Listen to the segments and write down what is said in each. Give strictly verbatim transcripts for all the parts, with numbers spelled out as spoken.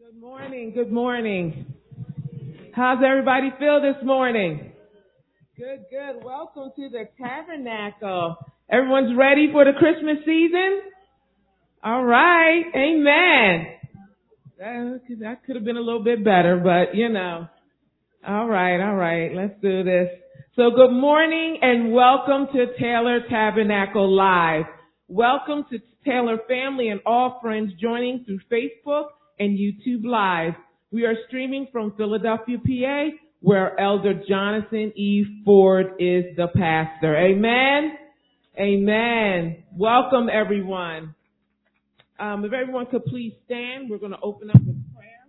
Good morning. Good morning. How's everybody feel this morning? Good, good. Welcome to the Tabernacle. Everyone's ready for the Christmas season? All right. Amen. That, that could have been a little bit better, but you know. All right. All right. Let's do this. So good morning and welcome to Taylor Tabernacle Live. Welcome to Taylor family and all friends joining through Facebook and YouTube Live. We are streaming from Philadelphia, P A, where Elder Jonathan E. Ford is the pastor. Amen? Amen. Welcome, everyone. Um, if everyone could please stand, we're going to open up with prayer.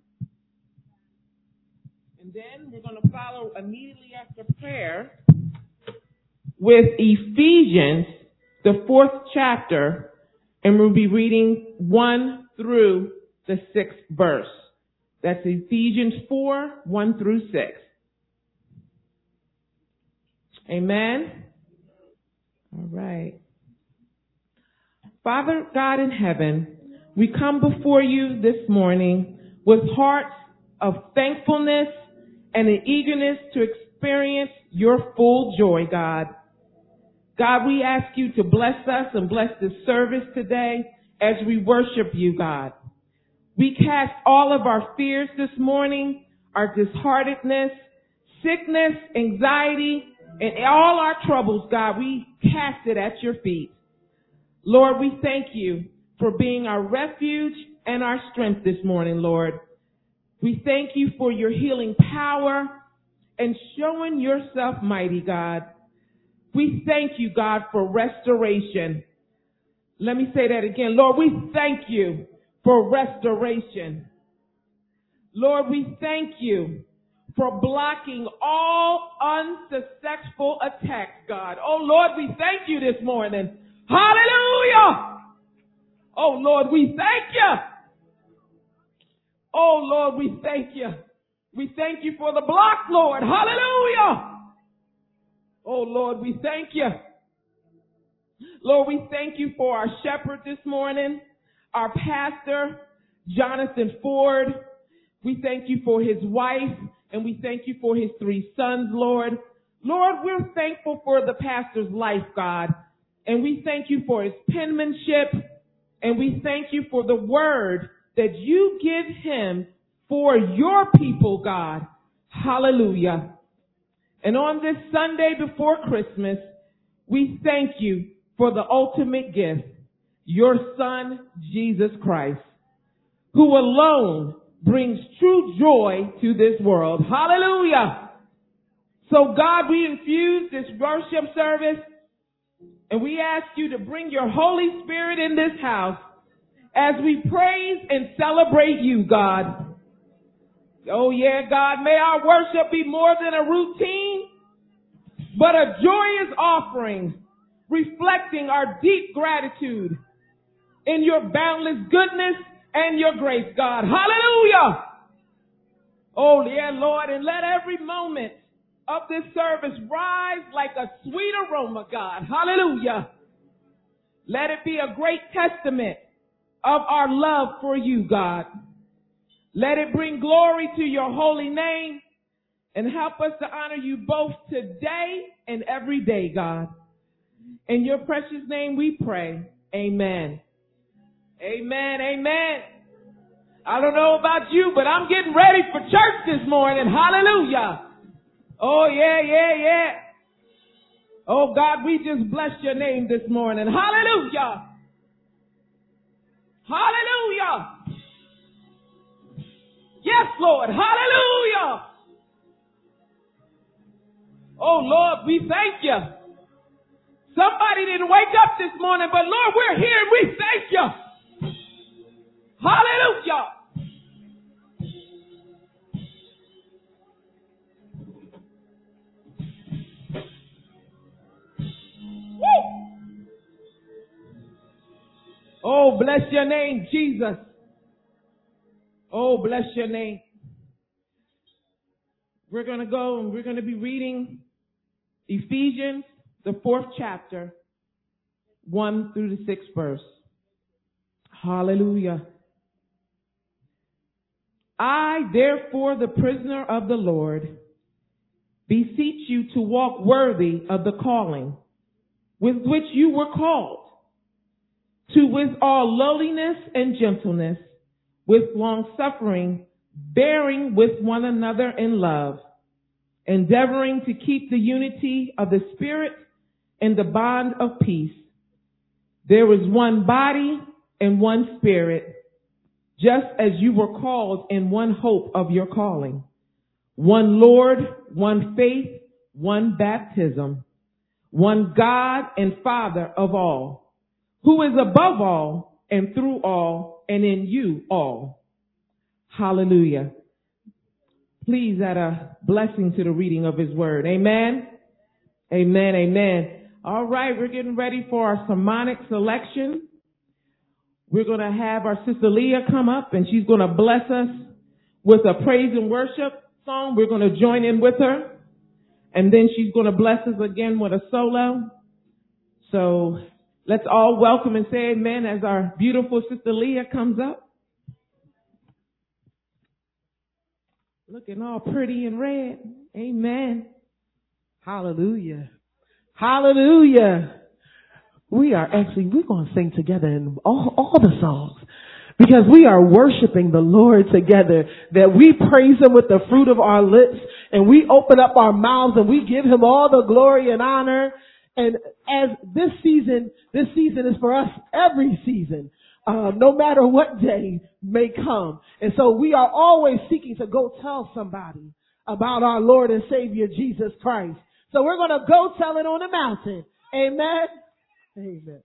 And then we're going to follow immediately after prayer with Ephesians, the fourth chapter, and we'll be reading one through the sixth verse. That's Ephesians four, one through six. Amen? All right. Father God in heaven, we come before you this morning with hearts of thankfulness and an eagerness to experience your full joy, God. God, we ask you to bless us and bless this service today as we worship you, God. We cast all of our fears this morning, our disheartedness, sickness, anxiety, and all our troubles, God. We cast it at your feet. Lord, we thank you for being our refuge and our strength this morning, Lord. We thank you for your healing power and showing yourself mighty, God. We thank you, God, for restoration. Let me say that again. Lord, we thank you for restoration. Lord, we thank you for blocking all unsuccessful attacks, God. Oh, Lord, we thank you this morning. Hallelujah! Oh, Lord, we thank you. Oh, Lord, we thank you. We thank you for the block, Lord. Hallelujah! Oh, Lord, we thank you. Lord, we thank you for our shepherd this morning, our pastor, Jonathan Ford. We thank you for his wife, and we thank you for his three sons, Lord. Lord, we're thankful for the pastor's life, God, and we thank you for his penmanship, and we thank you for the word that you give him for your people, God. Hallelujah. And on this Sunday before Christmas, we thank you for the ultimate gift, your Son, Jesus Christ, who alone brings true joy to this world. Hallelujah. So God, we infuse this worship service, and we ask you to bring your Holy Spirit in this house as we praise and celebrate you, God. Oh yeah, God, may our worship be more than a routine, but a joyous offering reflecting our deep gratitude in your boundless goodness and your grace, God. Hallelujah! Oh, yeah, Lord, and let every moment of this service rise like a sweet aroma, God. Hallelujah! Let it be a great testament of our love for you, God. Let it bring glory to your holy name and help us to honor you both today and every day, God. In your precious name we pray. Amen. Amen. Amen. I don't know about you, but I'm getting ready for church this morning. Hallelujah. Oh, yeah, yeah, yeah. Oh, God, we just bless your name this morning. Hallelujah. Hallelujah. Yes, Lord. Hallelujah. Oh, Lord, we thank you. Somebody didn't wake up this morning, but Lord, we're here and we thank you. Hallelujah. Woo. Oh, bless your name, Jesus. Oh, bless your name. We're going to go and we're going to be reading Ephesians, the fourth chapter, one through the sixth verse. Hallelujah. I, therefore, the prisoner of the Lord, beseech you to walk worthy of the calling with which you were called, to with all lowliness and gentleness, with long suffering, bearing with one another in love, endeavoring to keep the unity of the Spirit in the bond of peace. There is one body and one Spirit, just as you were called in one hope of your calling. One Lord, one faith, one baptism, one God and Father of all, who is above all and through all and in you all. Hallelujah. Please add a blessing to the reading of his word. Amen. Amen. Amen. All right. We're getting ready for our sermonic selection. We're going to have our sister Leah come up and she's going to bless us with a praise and worship song. We're going to join in with her. And then she's going to bless us again with a solo. So let's all welcome and say amen as our beautiful sister Leah comes up. Looking all pretty and red. Amen. Hallelujah. Hallelujah. We are actually, we're going to sing together in all, all the songs because we are worshiping the Lord together, that we praise him with the fruit of our lips and we open up our mouths and we give him all the glory and honor. And as this season, this season is for us every season. Uh, no matter what day may come. And so we are always seeking to go tell somebody about our Lord and Savior Jesus Christ. So we're going to go tell it on the mountain. Amen. Amen.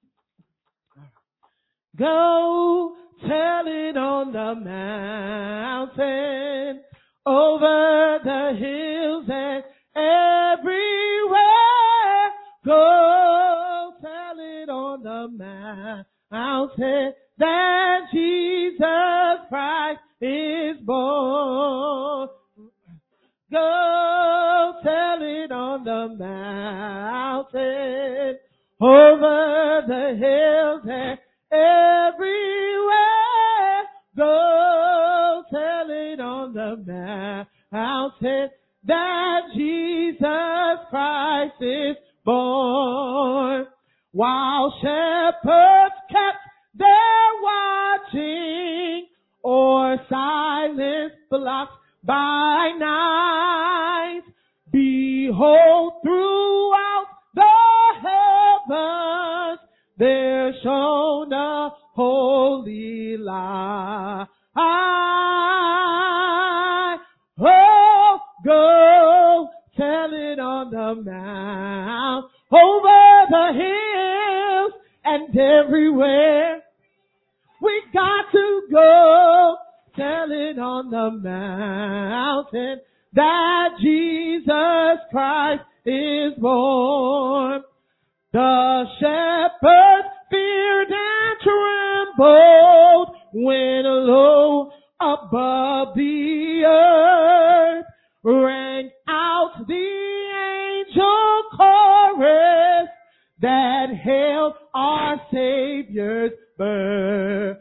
Go tell it on the mountain, over the hills and everywhere. Go tell it on the mountain. Mountain that Jesus Christ is born. Go tell it on the mountain, over the hills and everywhere. Go tell it on the mountain that Jesus Christ is born. While shepherds kept their watching, or silence blocked by night, behold, throughout the heavens there shone a holy light. Oh, go tell it on the mount, over the hills and everywhere. We got to go tell it on the mountain that Jesus Christ is born. The shepherds feared and trembled when low above the earth rang out the angel chorus that hailed our Savior's birth.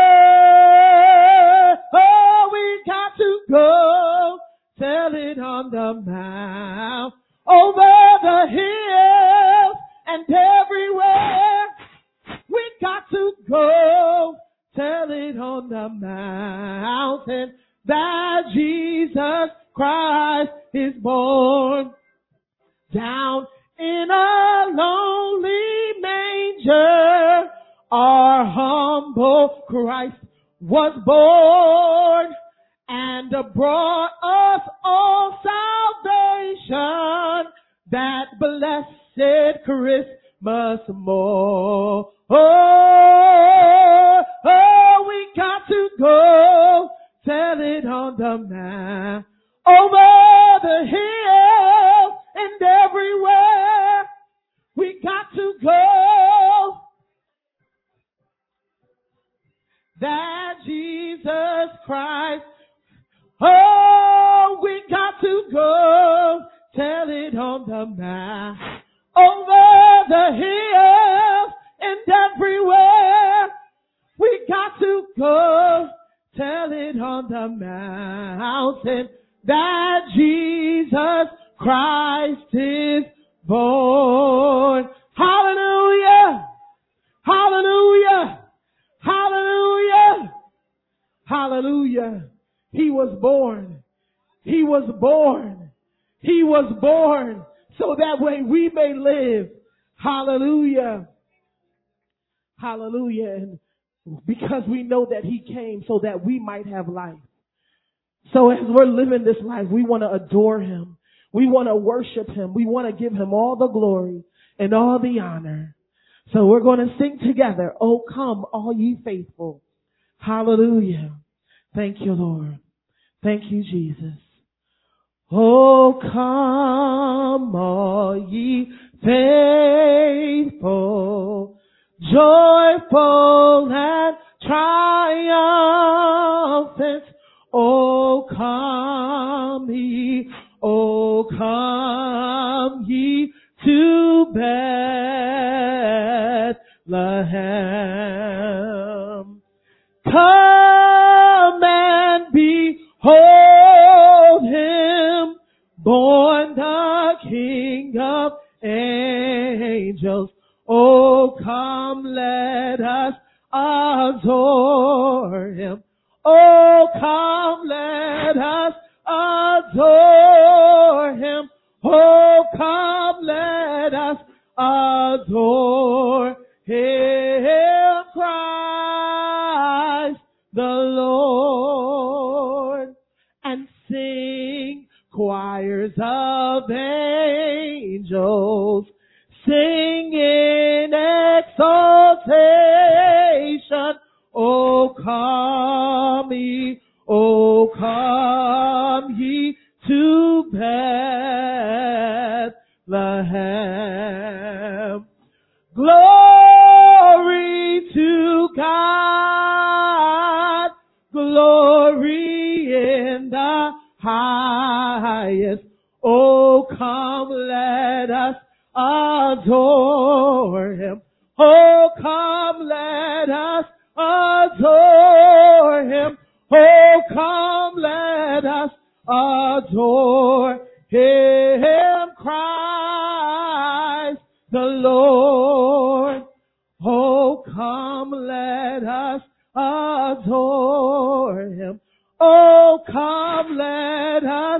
Oh, we got to go tell it on the mount, over the hills and everywhere. We got to go tell it on the mountain that Jesus Christ is born. Down in a lonely manger, our humble Christ was born and brought us all salvation, that blessed Christmas morn. Oh, oh, we got to go tell it on the mount, over the hill and everywhere. We got to go that Jesus Christ. Oh, we got to go tell it on the mount, over the hills and everywhere. We got to go tell it on the mountain that Jesus Christ is born. Hallelujah! Hallelujah! Hallelujah! Hallelujah! He was born. He was born. He was born so that way we may live. Hallelujah. Hallelujah. And because we know that he came so that we might have life. So as we're living this life, we want to adore him. We want to worship him. We want to give him all the glory and all the honor. So we're going to sing together, "Oh, come, all ye faithful." Hallelujah. Thank you, Lord. Thank you, Jesus. Oh, come, all ye faithful, joyful and triumphant. Oh, come ye, oh, come ye to Bethlehem. Come and behold him, born the King of angels. Oh, come, let us adore him. Oh, come, let us adore him. Oh, come, let us adore him, Christ the Lord, and sing choirs of angels, sing in exaltation. Oh, come ye, oh, come ye to Bethlehem. Glory to God, glory in the highest. Oh, come, let us adore him. Oh, come, let us adore him. Oh, come, let us adore him, Christ the Lord. Oh, come, let us adore him. Oh, come, let us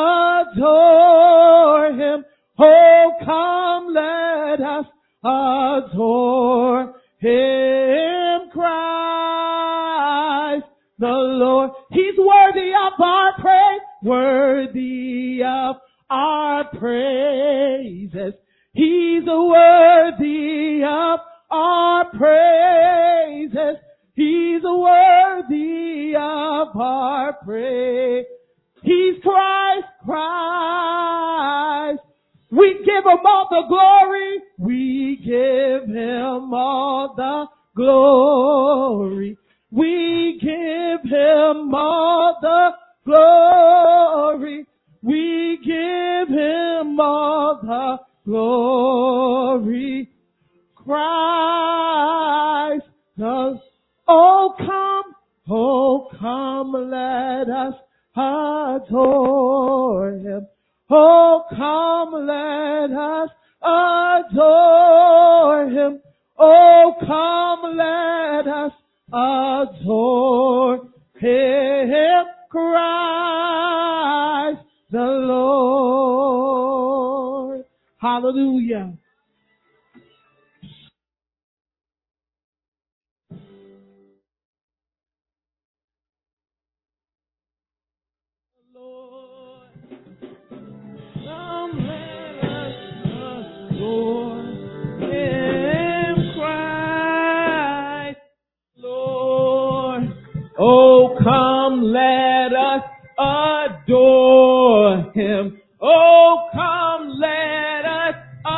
adore him. Oh, come, let us adore him, Christ the Lord. He's worthy of our praise, worthy of our praises. He's worthy of our praises. He's worthy of our praise. He's Christ, Christ. We give him all the glory. We give him all the glory. We give him all the glory. We give him all the glory. Christ does. Oh, come, oh, come, let us adore him. Oh, come, let us adore him. Oh, come, let us adore him, Christ the Lord. Hallelujah. Lord, come, let us adore him, Christ, Lord. Oh, come, let us adore him. Oh, come, let us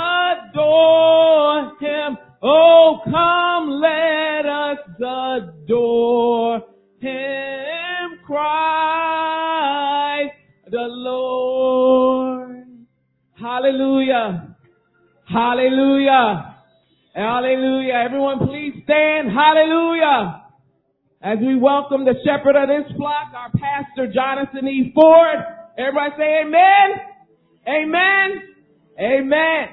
adore him. Oh, come, let us adore him, Christ the Lord. Hallelujah. Hallelujah. Hallelujah. Everyone please stand. Hallelujah. As we welcome the shepherd of this flock, our pastor, Jonathan E. Ford. Everybody say amen. Amen. Amen.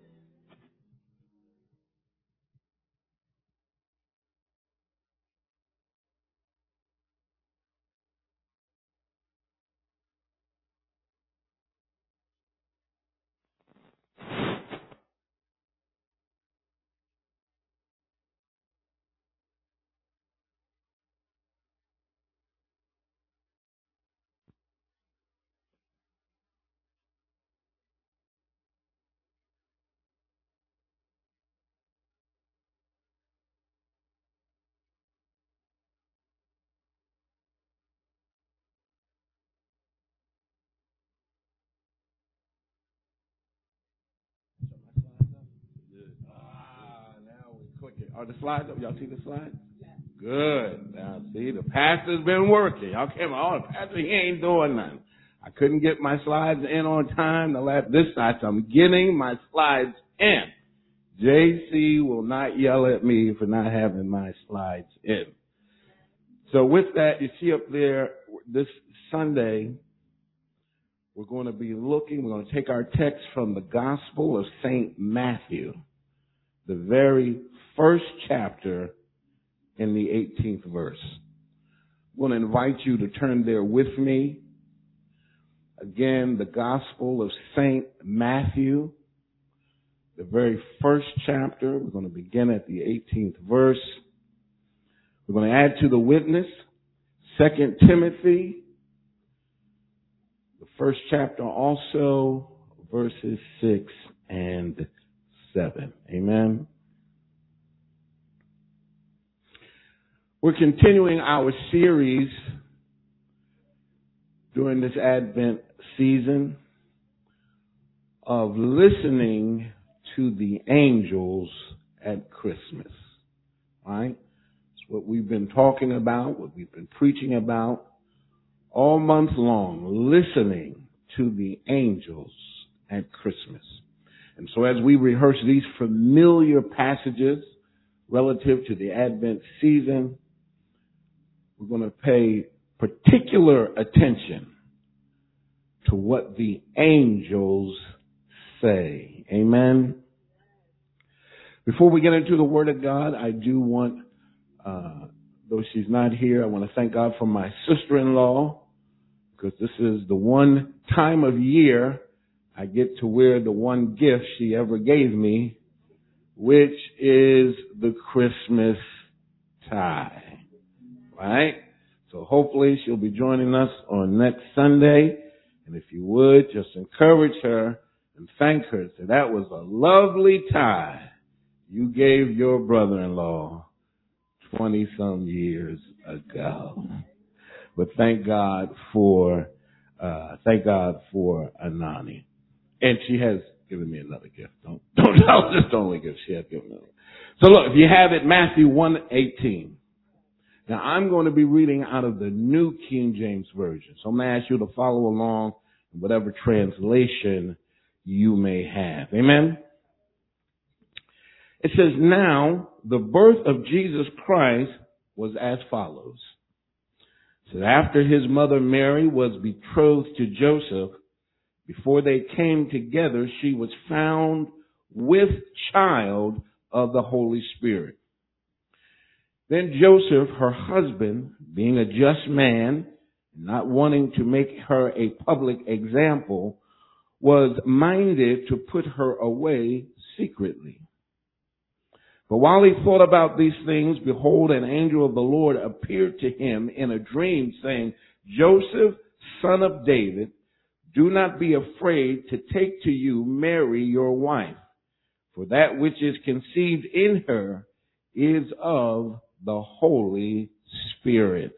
Ah, now we click it. Are the slides up? Y'all see the slides? Good. Now, see, the pastor's been working. Y'all came on. Oh, the pastor, he ain't doing nothing. I couldn't get my slides in on time the last this side, so I'm getting my slides in. J C will not yell at me for not having my slides in. So with that, you see up there, this Sunday, we're going to be looking, we're going to take our text from the Gospel of Saint Matthew, the very first chapter in the eighteenth verse. I'm going to invite you to turn there with me. Again, the Gospel of Saint Matthew, the very first chapter. We're going to begin at the eighteenth verse. We're going to add to the witness Second Timothy, the first chapter also, verses six and seven. Amen. We're continuing our series during this Advent season of listening to the angels at Christmas. Right? It's what we've been talking about, what we've been preaching about all month long, listening to the angels at Christmas. And so as we rehearse these familiar passages relative to the Advent season, we're going to pay particular attention to what the angels say. Amen. Before we get into the Word of God, I do want, uh, though she's not here, I want to thank God for my sister-in-law, because this is the one time of year I get to wear the one gift she ever gave me, which is the Christmas tie. Right? So hopefully she'll be joining us on next Sunday. And if you would, just encourage her and thank her. Say, that was a lovely tie you gave your brother-in-law twenty-some years ago. But thank God for, uh, thank God for Anani. And she has given me another gift. Don't, don't, don't just only gift. She has given me another. So look, if you have it, Matthew one eighteen. Now, I'm going to be reading out of the New King James Version. So I'm going to ask you to follow along in whatever translation you may have. Amen? It says, now, the birth of Jesus Christ was as follows. It says, after his mother Mary was betrothed to Joseph, before they came together, she was found with child of the Holy Spirit. Then Joseph, her husband, being a just man, not wanting to make her a public example, was minded to put her away secretly. But while he thought about these things, behold, an angel of the Lord appeared to him in a dream, saying, Joseph, son of David, do not be afraid to take to you Mary, your wife, for that which is conceived in her is of the Holy Spirit.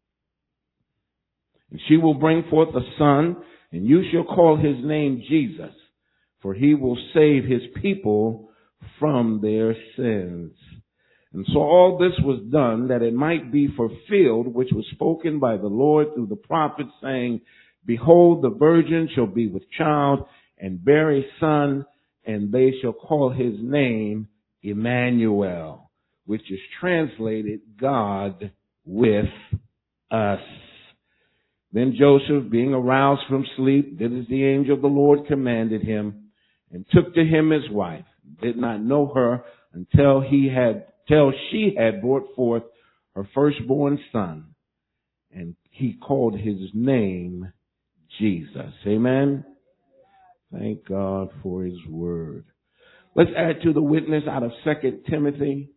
And she will bring forth a son, and you shall call his name Jesus, for he will save his people from their sins. And so all this was done that it might be fulfilled, which was spoken by the Lord through the prophet, saying, behold, the virgin shall be with child and bear a son, and they shall call his name Emmanuel, which is translated God with us. Then Joseph, being aroused from sleep, did as the angel of the Lord commanded him, and took to him his wife. Did not know her until he had, till she had brought forth her firstborn son, and he called his name Jesus. Amen. Thank God for his word. Let's add to the witness out of Second Timothy,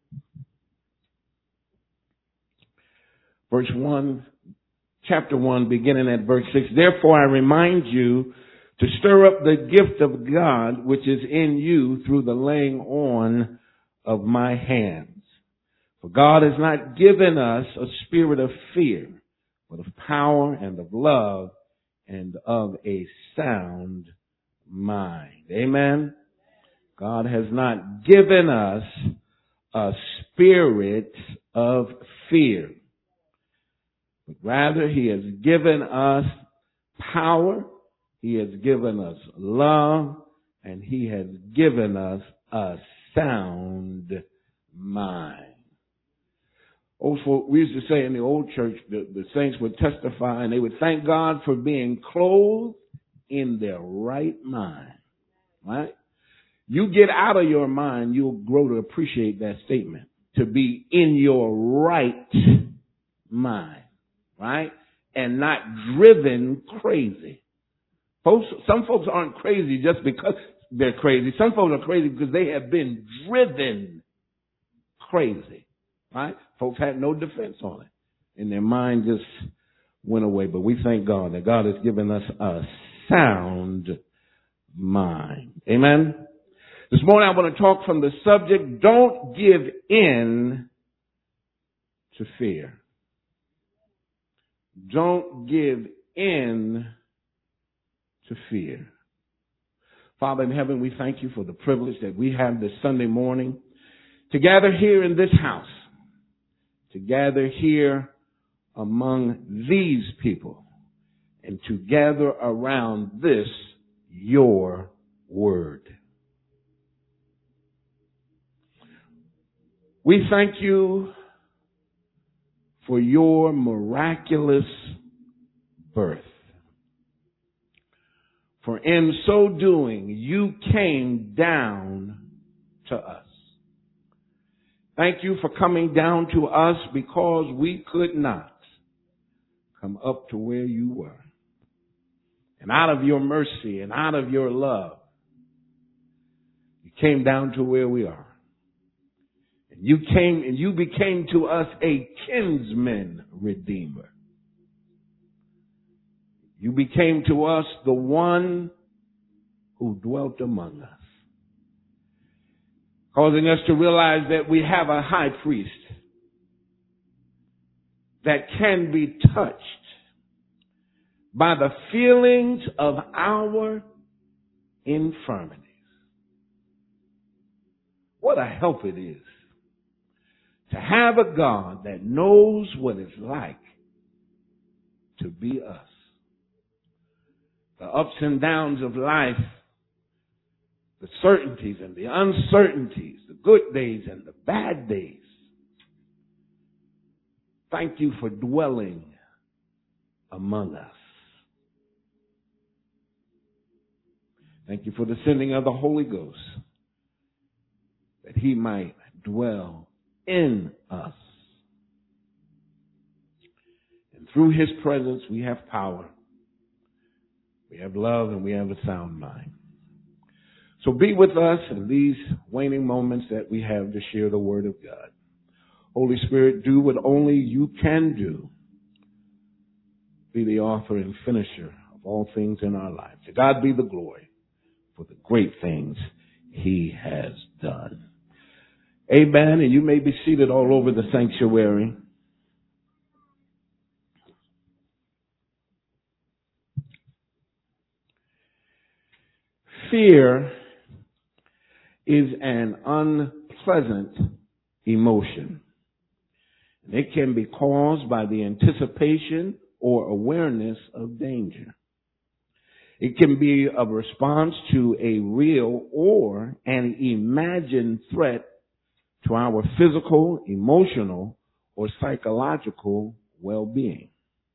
verse one, chapter one, beginning at verse six. Therefore I remind you to stir up the gift of God which is in you through the laying on of my hands. For God has not given us a spirit of fear, but of power and of love and of a sound mind. Amen. God has not given us a spirit of fear, but rather he has given us power, he has given us love, and he has given us a sound mind. Old folk, we used to say in the old church, the, the saints would testify and they would thank God for being clothed in their right mind. Right? You get out of your mind, you'll grow to appreciate that statement. To be in your right mind. Right? And not driven crazy. Folks, some folks aren't crazy just because they're crazy. Some folks are crazy because they have been driven crazy. Right? Folks had no defense on it. And their mind just went away. But we thank God that God has given us a sound mind. Amen? This morning I want to talk from the subject, don't give in to fear. Don't give in to fear. Father in heaven, we thank you for the privilege that we have this Sunday morning to gather here in this house, to gather here among these people, and to gather around this, your word. We thank you for your miraculous birth. For in so doing, you came down to us. Thank you for coming down to us because we could not come up to where you were. And out of your mercy and out of your love, you came down to where we are. And you came and you became to us a kinsman redeemer. You became to us the one who dwelt among us, causing us to realize that we have a high priest that can be touched by the feelings of our infirmities. What a help it is to have a God that knows what it's like to be us. The ups and downs of life, the certainties and the uncertainties, the good days and the bad days. Thank you for dwelling among us. Thank you for the sending of the Holy Ghost, that he might dwell in us. And through his presence we have power, we have love, and we have a sound mind. So be with us in these waning moments that we have to share the word of God. Holy Spirit, do what only you can do. Be the author and finisher of all things in our lives. To God be the glory for the great things he has done. Amen. And you may be seated all over the sanctuary. Fear is an unpleasant emotion. And it can be caused by the anticipation or awareness of danger. It can be a response to a real or an imagined threat to our physical, emotional, or psychological well-being.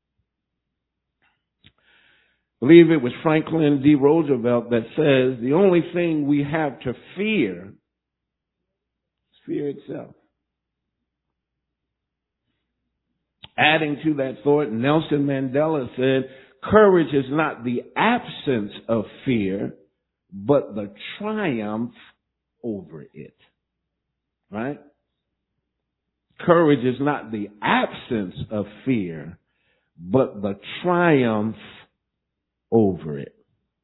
I believe it was Franklin D. Roosevelt that says the only thing we have to fear is fear itself. Adding to that thought, Nelson Mandela said, courage is not the absence of fear, but the triumph over it. Right? Courage is not the absence of fear, but the triumph over it.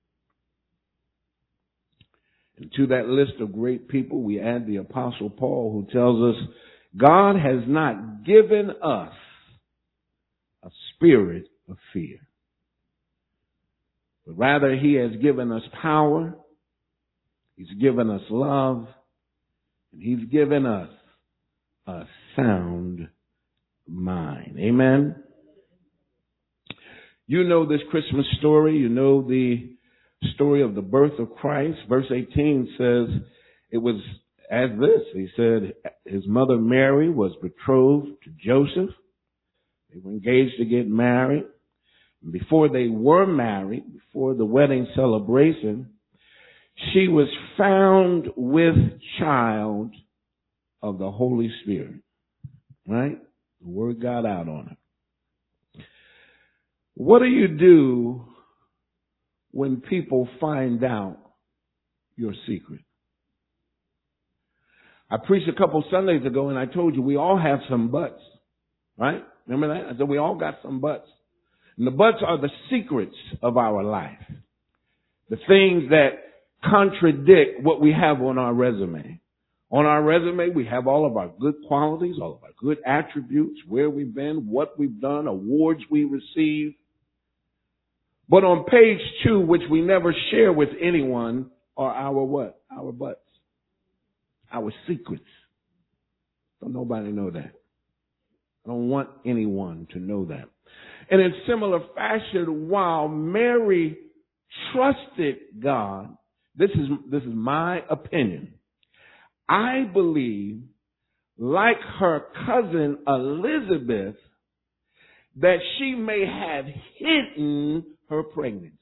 And to that list of great people, we add the Apostle Paul, who tells us, God has not given us a spirit of fear, but rather he has given us power, he's given us love, and he's given us a sound mind. Amen? You know this Christmas story. You know the story of the birth of Christ. Verse eighteen says it was as this. He said his mother Mary was betrothed to Joseph. They were engaged to get married. And before they were married, before the wedding celebration, she was found with child of the Holy Spirit. Right? The word got out on her. What do you do when people find out your secret? I preached a couple Sundays ago and I told you we all have some butts. Right? Remember that? I said we all got some butts. And the butts are the secrets of our life. The things that contradict what we have on our resume. On our resume, we have all of our good qualities, all of our good attributes, where we've been, what we've done, awards we received. But on page two, which we never share with anyone, are our what? Our butts. Our secrets. Don't nobody know that. I don't want anyone to know that. And in similar fashion, while Mary trusted God, this is, this is my opinion. I believe, like her cousin Elizabeth, that she may have hidden her pregnancy.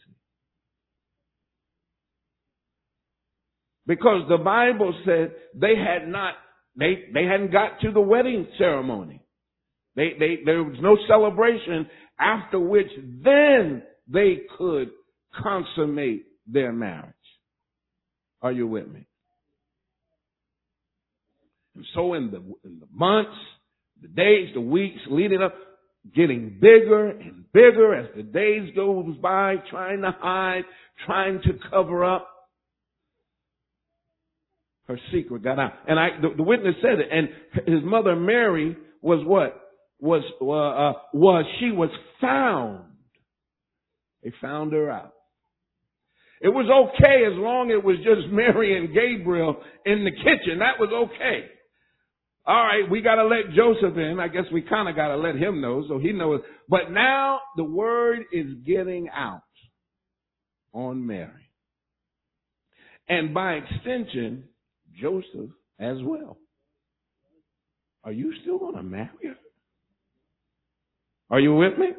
Because the Bible said they had not, they, they hadn't got to the wedding ceremony. They, they, there was no celebration after which then they could consummate their marriage. Are you with me? And so in the, in the months, the days, the weeks leading up, getting bigger and bigger as the days goes by, trying to hide, trying to cover up, her secret got out. And I, the, the witness said it. And his mother Mary was what? Was, uh, uh, was, she was found. They found her out. It was okay as long as it was just Mary and Gabriel in the kitchen. That was okay. All right, we got to let Joseph in. I guess we kind of got to let him know so he knows. But now the word is getting out on Mary. And by extension, Joseph as well. Are you still going to marry her? Are you with me?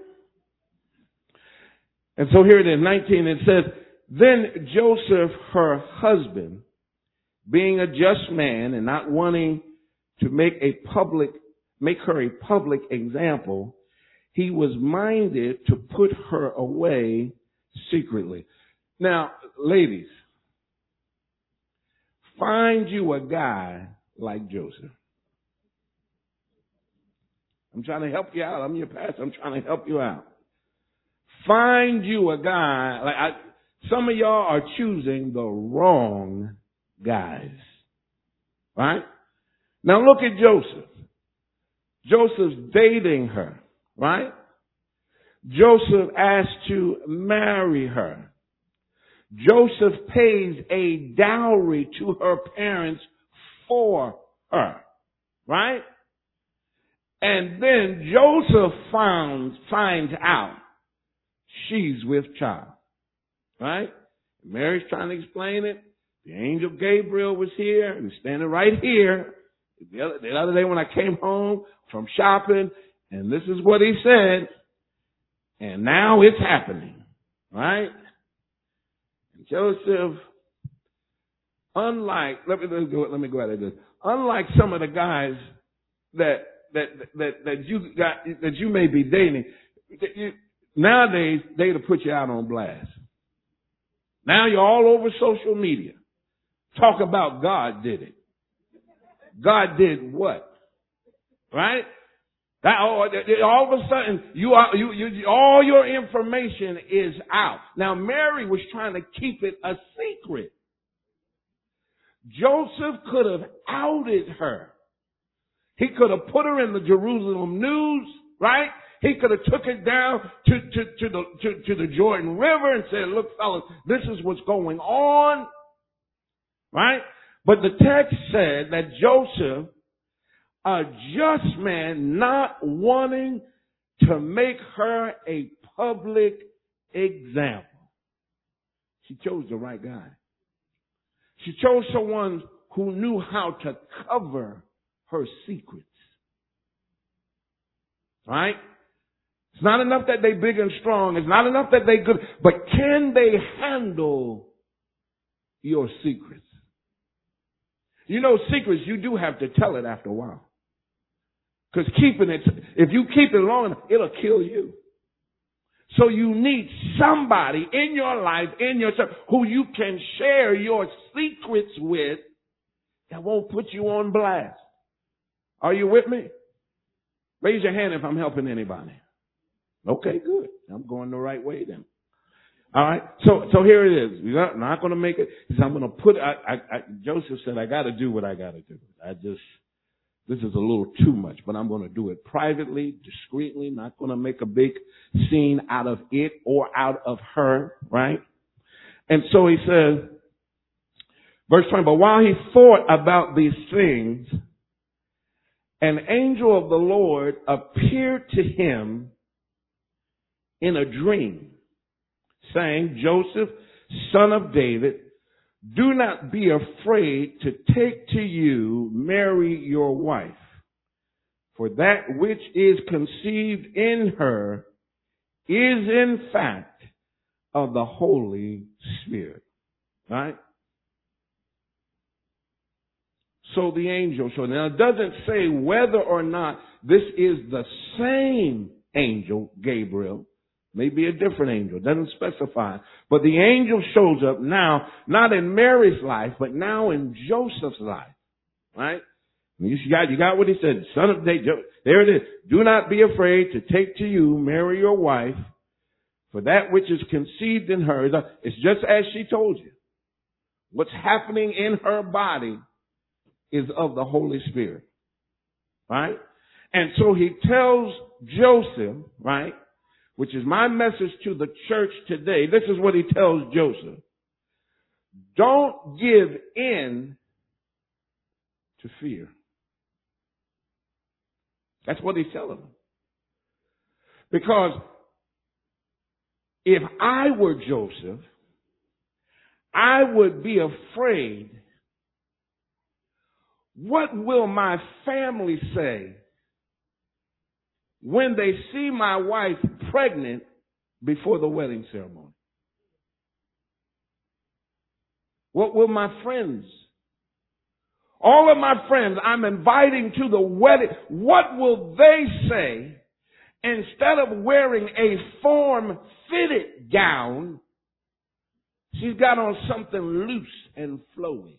And so here it is, nineteen, it says, then Joseph, her husband, being a just man and not wanting to make a public, make her a public example, he was minded to put her away secretly. Now, ladies, find you a guy like Joseph. I'm trying to help you out. I'm your pastor. I'm trying to help you out. Find you a guy. Like I, some of y'all are choosing the wrong guys. Right? Now look at Joseph. Joseph's dating her. Right? Joseph asked to marry her. Joseph pays a dowry to her parents for her. Right? And then Joseph found, finds out she's with child. Right? Mary's trying to explain it. The angel Gabriel was here and standing right here The other, the other day when I came home from shopping, and this is what he said, and now it's happening, right? And Joseph, unlike, let me, let me go, let me go at it this, unlike some of the guys that, that, that, that you got, that you may be dating, you, nowadays, they'd have put you out on blast. Now you're all over social media. Talk about God did it. God did what? Right? That all, all of a sudden, you are, you, you, all your information is out. Now, Mary was trying to keep it a secret. Joseph could have outed her. He could have put her in the Jerusalem News, right? He could have took it down to, to, to the, to, to the Jordan River and said, look, fellas, this is what's going on, right? But the text said that Joseph, a just man, not wanting to make her a public example. She chose the right guy. She chose someone who knew how to cover her secrets. Right? It's not enough that they big and strong. It's not enough that they good. But can they handle your secrets? You know, secrets, you do have to tell it after a while. Because keeping it, if you keep it long enough, it'll kill you. So you need somebody in your life, in your church, who you can share your secrets with that won't put you on blast. Are you with me? Raise your hand if I'm helping anybody. Okay, good. I'm going the right way then. All right. So, so here it is. We're not going to make it. I'm going to put, I, I, I, Joseph said, I got to do what I got to do. I just, this is a little too much, but I'm going to do it privately, discreetly, not going to make a big scene out of it or out of her, right? And so he says, verse twenty, but while he thought about these things, an angel of the Lord appeared to him in a dream, saying, Joseph, son of David, do not be afraid to take to you Mary your wife, for that which is conceived in her is in fact of the Holy Spirit. Right? So the angel showed. Now it doesn't say whether or not this is the same angel, Gabriel. Maybe a different angel. It doesn't specify. But the angel shows up now, not in Mary's life, but now in Joseph's life. Right? You got, you got what he said. Son of David. There it is. Do not be afraid to take to you Mary your wife, for that which is conceived in her is just as she told you. What's happening in her body is of the Holy Spirit. Right? And so he tells Joseph, right, which is my message to the church today. This is what he tells Joseph. Don't give in to fear. That's what he's telling him. Because if I were Joseph, I would be afraid. What will my family say when they see my wife pregnant before the wedding ceremony? What will my friends, all of my friends I'm inviting to the wedding, what will they say instead of wearing a form-fitted gown, she's got on something loose and flowy?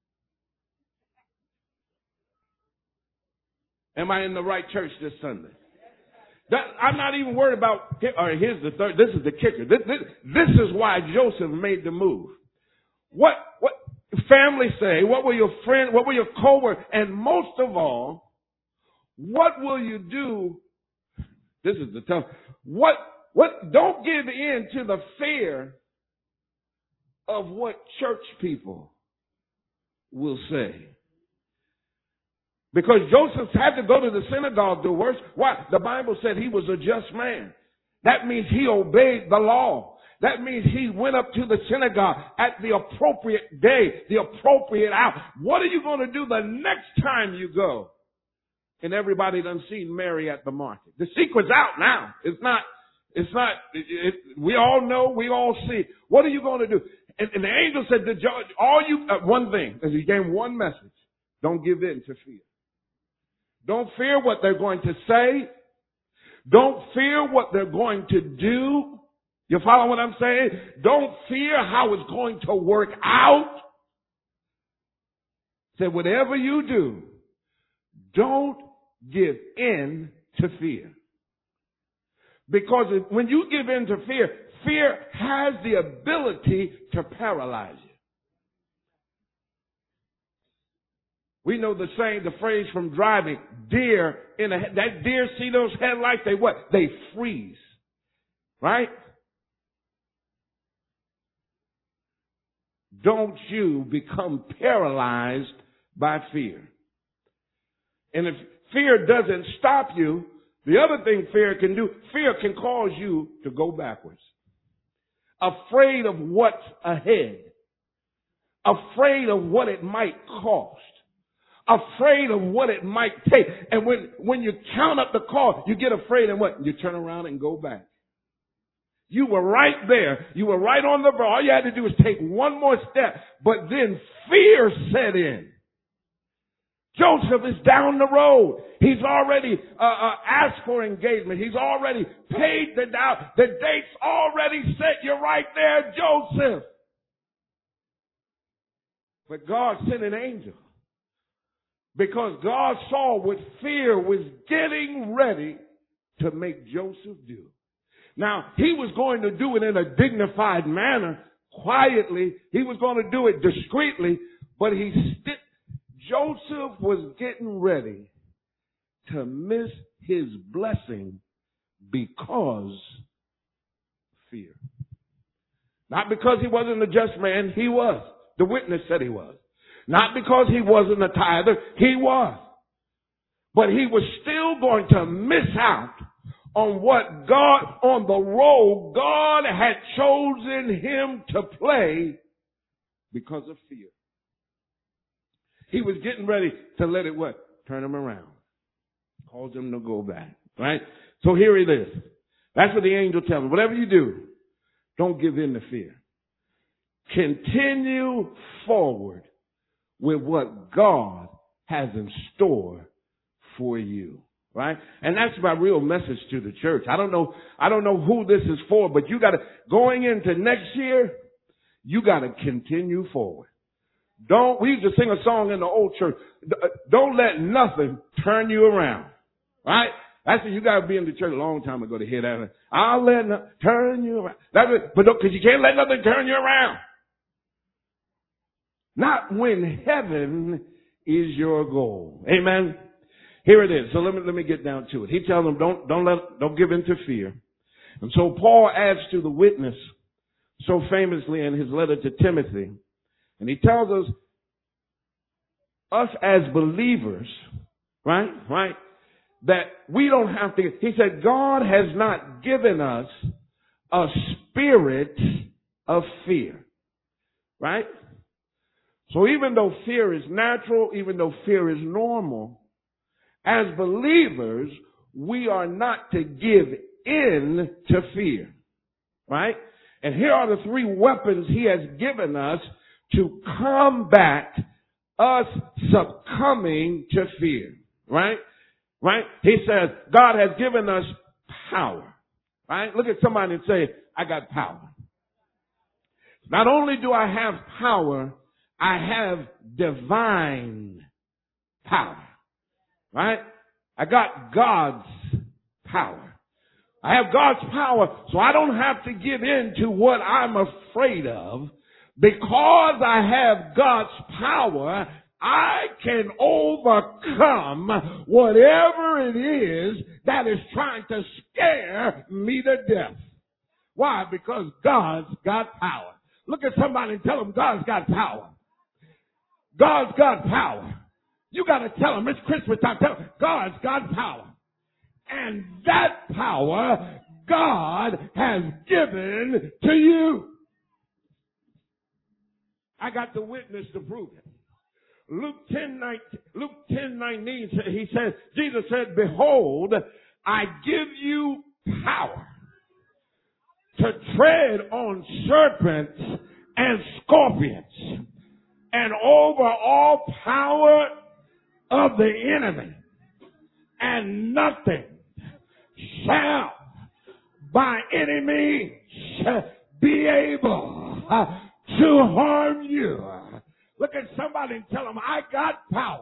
Am I in the right church this Sunday? That, I'm not even worried about, or here's the third, this is the kicker. This, this, this is why Joseph made the move. What, what family say, what will your friend, what will your coworker, and most of all, what will you do? This is the tough, what, what, don't give in to the fear of what church people will say. Because Joseph had to go to the synagogue doors. Why? The Bible said he was a just man. That means he obeyed the law. That means he went up to the synagogue at the appropriate day, the appropriate hour. What are you going to do the next time you go? And everybody done seen Mary at the market. The secret's out now. It's not, it's not, it, it, we all know, we all see. What are you going to do? And, and the angel said to John, all you, uh, one thing, as he gave him one message, don't give in to fear. Don't fear what they're going to say. Don't fear what they're going to do. You follow what I'm saying? Don't fear how it's going to work out. Say, whatever you do, don't give in to fear. Because if, when you give in to fear, fear has the ability to paralyze you. We know the saying, the phrase from driving, deer in a, that deer see those headlights, they what? They freeze. Right? Don't you become paralyzed by fear. And if fear doesn't stop you, the other thing fear can do, fear can cause you to go backwards. Afraid of what's ahead. Afraid of what it might cost. Afraid of what it might take. And when, when you count up the cost, you get afraid and what? You turn around and go back. You were right there. You were right on the verge. All you had to do was take one more step. But then fear set in. Joseph is down the road. He's already uh, uh, asked for engagement. He's already paid the down. The date's already set. You're right there, Joseph. But God sent an angel. Because God saw what fear was getting ready to make Joseph do. Now, he was going to do it in a dignified manner, quietly. He was going to do it discreetly, but he st- Joseph was getting ready to miss his blessing because of fear. Not because he wasn't a just man, he was. The witness said he was. Not because he wasn't a tither, he was. But he was still going to miss out on what God, on the role God had chosen him to play because of fear. He was getting ready to let it what? Turn him around. Cause him to go back. Right? So here it is. That's what the angel tells him. Whatever you do, don't give in to fear. Continue forward with what God has in store for you. Right? And that's my real message to the church. I don't know, I don't know who this is for, but you gotta, going into next year, you gotta continue forward. Don't, we used to sing a song in the old church, don't let nothing turn you around. Right? That's what you gotta be in the church a long time ago to hear that. I'll let nothing turn you around. That's it, but don't, cause you can't let nothing turn you around. Not when heaven is your goal. Amen. Here it is. So let me, let me get down to it. He tells them, don't, don't let, don't give in to fear. And so Paul adds to the witness so famously in his letter to Timothy. And he tells us, us as believers, right, right, that we don't have to, he said, God has not given us a spirit of fear, right? So even though fear is natural, even though fear is normal, as believers, we are not to give in to fear, right? And here are the three weapons he has given us to combat us succumbing to fear, right? Right? He says, God has given us power, right? Look at somebody and say, I got power. Not only do I have power, I have divine power. Right? I got God's power. I have God's power, so I don't have to give in to what I'm afraid of. Because I have God's power, I can overcome whatever it is that is trying to scare me to death. Why? Because God's got power. Look at somebody and tell them God's got power. God's got power. You got to tell them it's Christmas time. Tell them God's got power. And that power God has given to you. I got the witness to prove it. Luke ten nineteen, Luke ten nineteen, he says, Jesus said, behold, I give you power to tread on serpents and scorpions and over all power of the enemy, and nothing shall by any means be able to harm you. Look at somebody and tell them, I got power.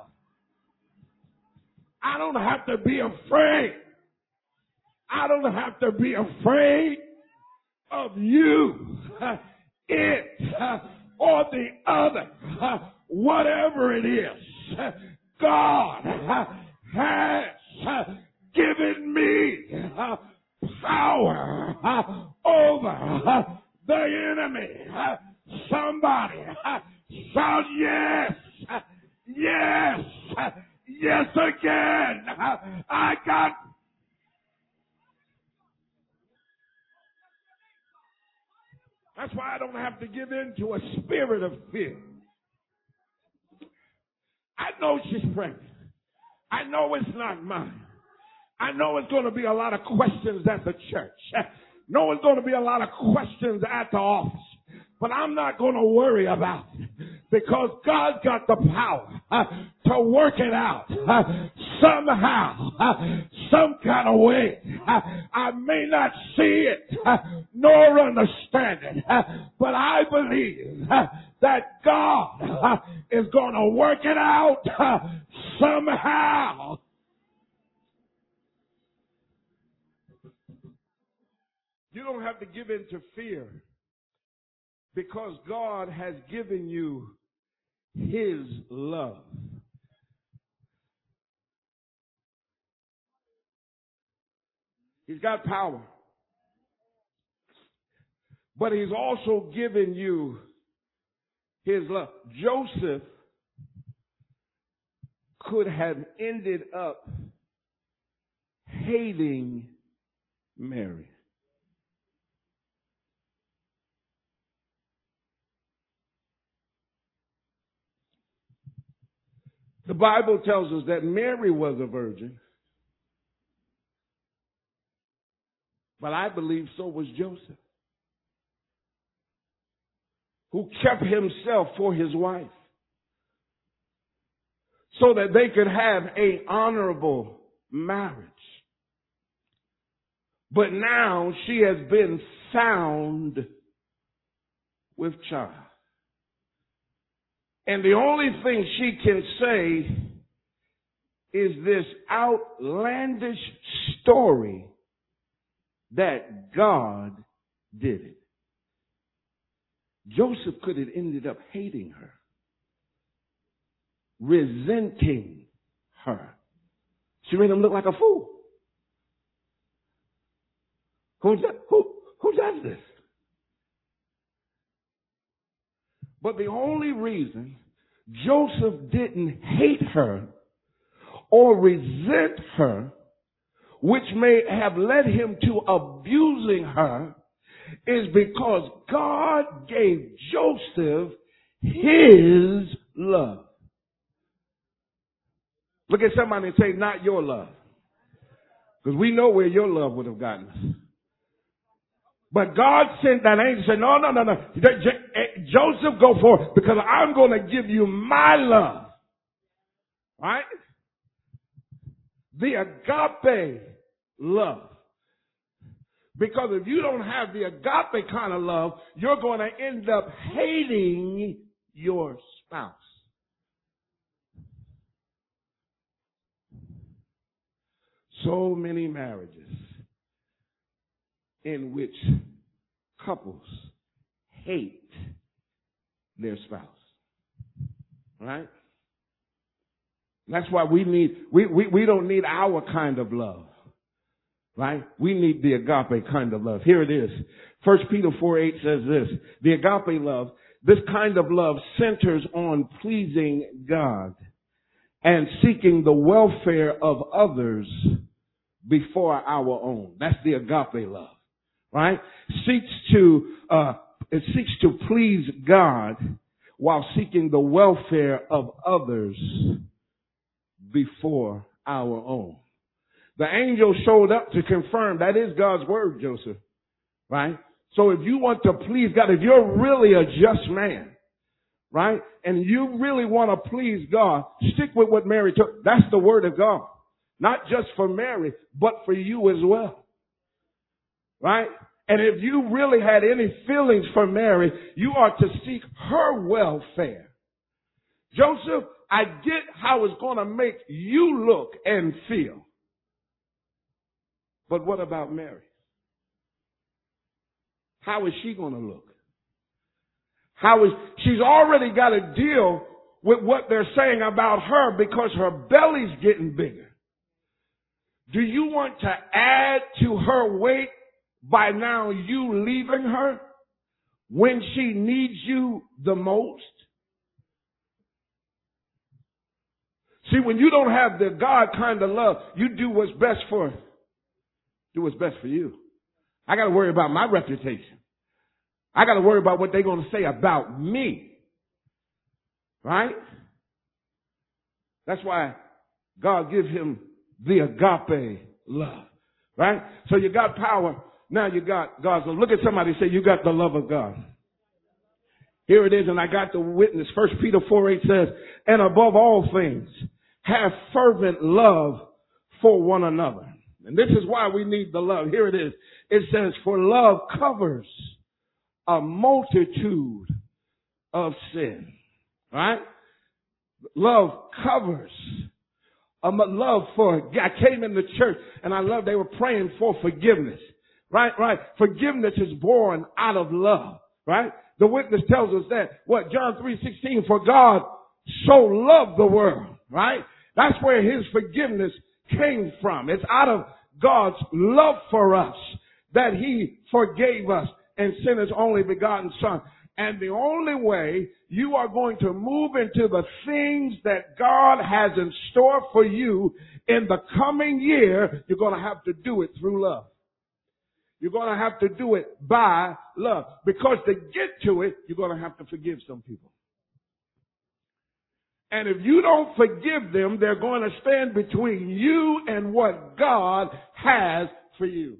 I don't have to be afraid. I don't have to be afraid of you, it, or the other, whatever it is. God has given me power over the enemy. Somebody shout yes, yes, yes again. I got That's why I don't have to give in to a spirit of fear. I know she's pregnant. I know it's not mine. I know it's going to be a lot of questions at the church. I know it's going to be a lot of questions at the office. But I'm not going to worry about it because God's got the power uh, to work it out uh, somehow, uh, some kind of way. Uh, I may not see it uh, nor understand it, uh, but I believe uh, that God uh, is going to work it out uh, somehow. You don't have to give in to fear. Because God has given you His love. He's got power. But He's also given you His love. Joseph could have ended up hating Mary. The Bible tells us that Mary was a virgin, but I believe so was Joseph, who kept himself for his wife so that they could have an honorable marriage. But now she has been found with child. And the only thing she can say is this outlandish story that God did it. Joseph could have ended up hating her, resenting her. She made him look like a fool. Who, who, who does this? But the only reason Joseph didn't hate her or resent her, which may have led him to abusing her, is because God gave Joseph His love. Look at somebody and say, not your love. Because we know where your love would have gotten us. But God sent that angel and said, no, no, no, no. Joseph, go forth because I'm going to give you my love. Right? The agape love. Because if you don't have the agape kind of love, you're going to end up hating your spouse. So many marriages in which couples hate their spouse. Right? That's why we need, we, we, we don't need our kind of love. Right? We need the agape kind of love. Here it is. First Peter four eight says this. The agape love, this kind of love centers on pleasing God and seeking the welfare of others before our own. That's the agape love. right? Seeks to, uh, it seeks to please God while seeking the welfare of others before our own. The angel showed up to confirm that is God's word, Joseph, right? So if you want to please God, if you're really a just man, right, and you really want to please God, stick with what Mary took. That's the word of God. Not just for Mary, but for you as well. Right? And if you really had any feelings for Mary, you are to seek her welfare. Joseph, I get how it's going to make you look and feel. But what about Mary? How is she going to look? How is, she's already got to deal with what they're saying about her because her belly's getting bigger. Do you want to add to her weight by now you leaving her when she needs you the most? See, when you don't have the God kind of love, you do what's best for, do what's best for you. I got to worry about my reputation. I got to worry about what they're going to say about me. Right? That's why God gives him the agape love. Right? So you got power. Now you got God's love. Look at somebody and say, you got the love of God. Here it is, and I got the witness. First Peter four eight says, and above all things, have fervent love for one another. And this is why we need the love. Here it is. It says, for love covers a multitude of sin. Right? Love covers. A love for, I came in the church and I love they were praying for forgiveness. Right, right. Forgiveness is born out of love. Right? The witness tells us that. What? John three sixteen, for God so loved the world. Right? That's where his forgiveness came from. It's out of God's love for us that he forgave us and sent his only begotten son. And the only way you are going to move into the things that God has in store for you in the coming year, you're going to have to do it through love. You're going to have to do it by love. Because to get to it, you're going to have to forgive some people. And if you don't forgive them, they're going to stand between you and what God has for you.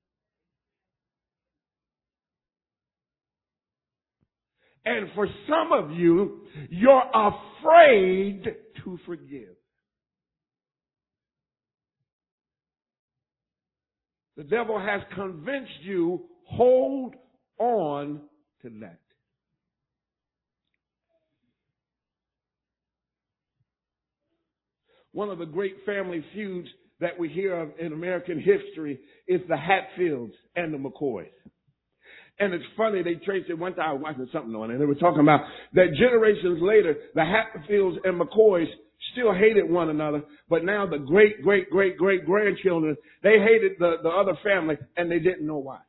And for some of you, you're afraid to forgive. The devil has convinced you, hold on to that. One of the great family feuds that we hear of in American history is the Hatfields and the McCoys. And it's funny, they traced it one time, I was watching something on it, and they were talking about that generations later, the Hatfields and McCoys still hated one another, but now the great, great, great, great grandchildren, they hated the, the other family, and they didn't know why.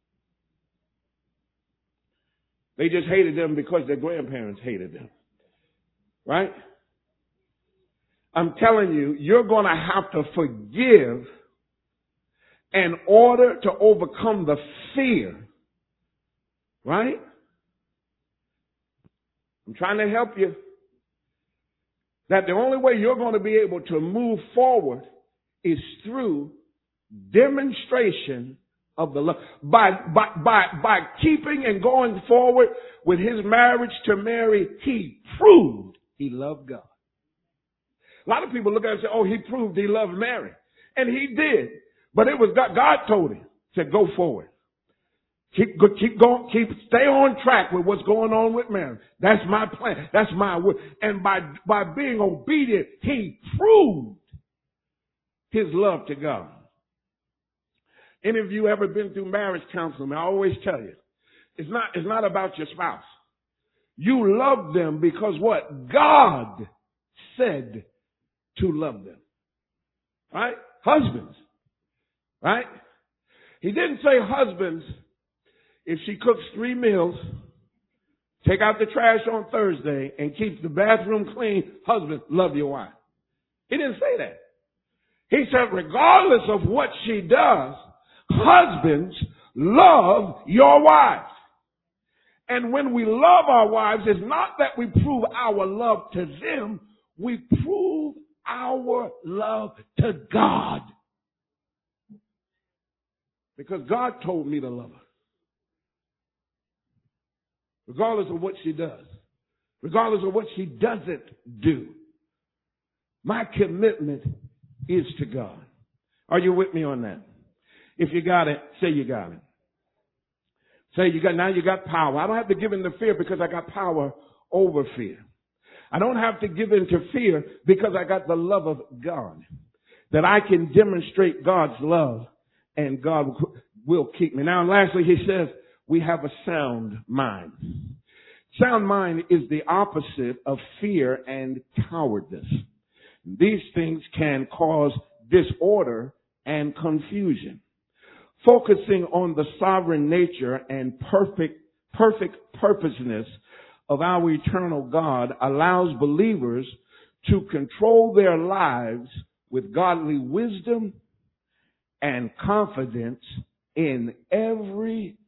They just hated them because their grandparents hated them. Right? I'm telling you, you're going to have to forgive in order to overcome the fear. Right? I'm trying to help you. That the only way you're going to be able to move forward is through demonstration of the love. By, by, by, by keeping and going forward with his marriage to Mary, he proved he loved God. A lot of people look at it and say, oh, he proved he loved Mary. And he did. But it was God, God told him to go forward. Keep, keep going, keep, stay on track with what's going on with Mary. That's my plan. That's my will. And by, by being obedient, he proved his love to God. Any of you ever been through marriage counseling? I always tell you, it's not, it's not about your spouse. You love them because what? God said to love them. Right? Husbands. Right? He didn't say husbands, if she cooks three meals, take out the trash on Thursday, and keeps the bathroom clean, husband, love your wife. He didn't say that. He said, regardless of what she does, husbands, love your wives. And when we love our wives, it's not that we prove our love to them, we prove our love to God. Because God told me to love her. Regardless of what she does. Regardless of what she doesn't do. My commitment is to God. Are you with me on that? If you got it, say you got it. Say you got, now you got power. I don't have to give in to fear because I got power over fear. I don't have to give in to fear because I got the love of God. That I can demonstrate God's love and God will keep me. Now, lastly, he says we have a sound mind. Sound mind is the opposite of fear and cowardice. These things can cause disorder and confusion. Focusing on the sovereign nature and perfect, perfect purposeness of our eternal God allows believers to control their lives with godly wisdom and confidence in every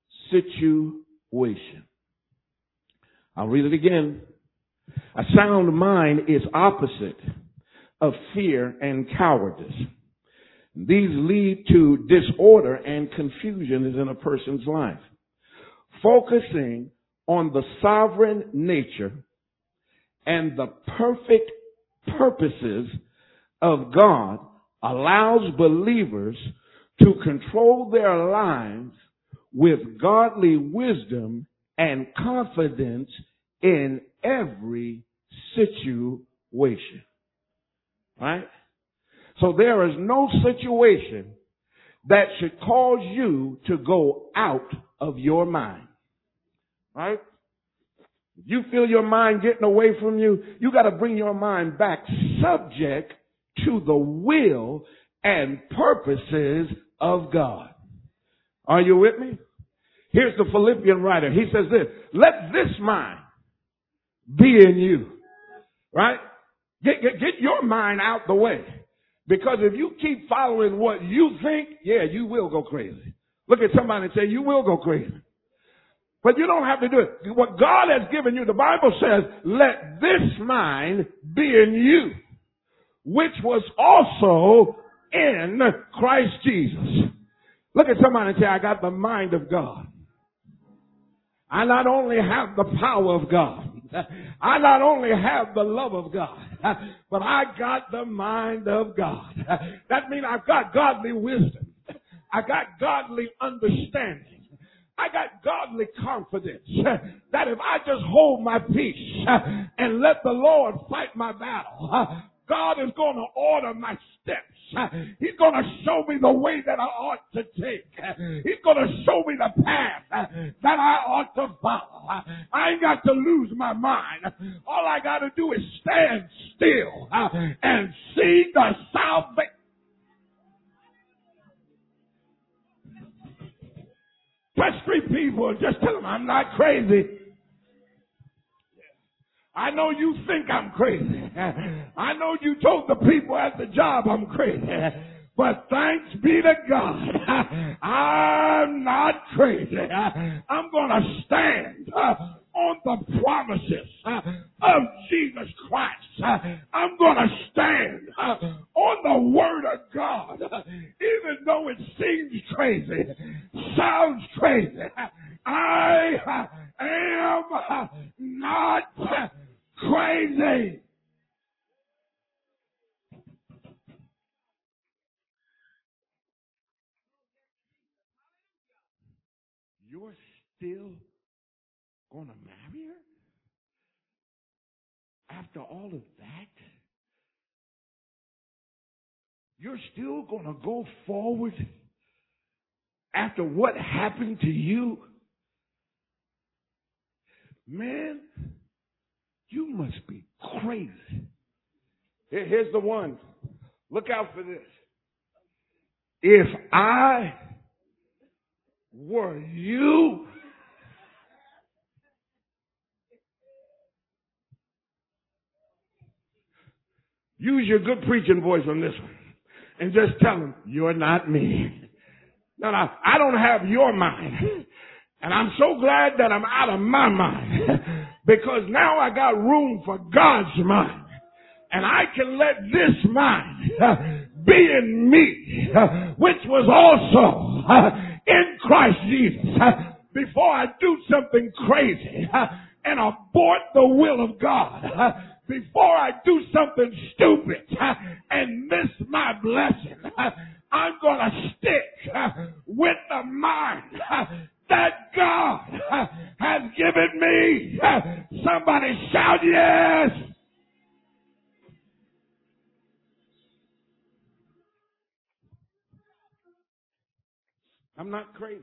situation. I'll read it again. A sound mind is opposite of fear and cowardice. These lead to disorder and confusion in a person's life. Focusing on the sovereign nature and the perfect purposes of God allows believers to control their lives with godly wisdom and confidence in every situation. Right? So there is no situation that should cause you to go out of your mind. Right? If you feel your mind getting away from you, you got to bring your mind back subject to the will and purposes of God. Are you with me? Here's the Philippian writer. He says this, let this mind be in you. Right? Get, get, get your mind out the way. Because if you keep following what you think, yeah, you will go crazy. Look at somebody and say, you will go crazy. But you don't have to do it. What God has given you, the Bible says, let this mind be in you, which was also in Christ Jesus. Look at somebody and say, I got the mind of God. I not only have the power of God, I not only have the love of God, but I got the mind of God. That means I've got godly wisdom. I got godly understanding. I got godly confidence that if I just hold my peace and let the Lord fight my battle, God is going to order my steps. He's going to show me the way that I ought to take. He's going to show me the path that I ought to follow. I ain't got to lose my mind. All I got to do is stand still and see the salvation. Touch three people and just tell them I'm not crazy. I know you think I'm crazy. I know you told the people at the job I'm crazy. But thanks be to God, I'm not crazy. I'm going to stand on the promises of Jesus Christ. I'm going to stand on the Word of God. Even though it seems crazy, sounds crazy, I am not crazy. You're still going to marry her? After all of that? You're still going to go forward after what happened to you? Man, you must be crazy. Here, here's the one. Look out for this. If I were you, use your good preaching voice on this one and just tell them, you're not me. Now, now, I don't have your mind. And I'm so glad that I'm out of my mind. Because now I got room for God's mind. And I can let this mind be in me, which was also in Christ Jesus. Before I do something crazy and abort the will of God, before I do something stupid and miss my blessing, I'm going to stick with the mind that God has given me. Somebody shout yes. I'm not crazy.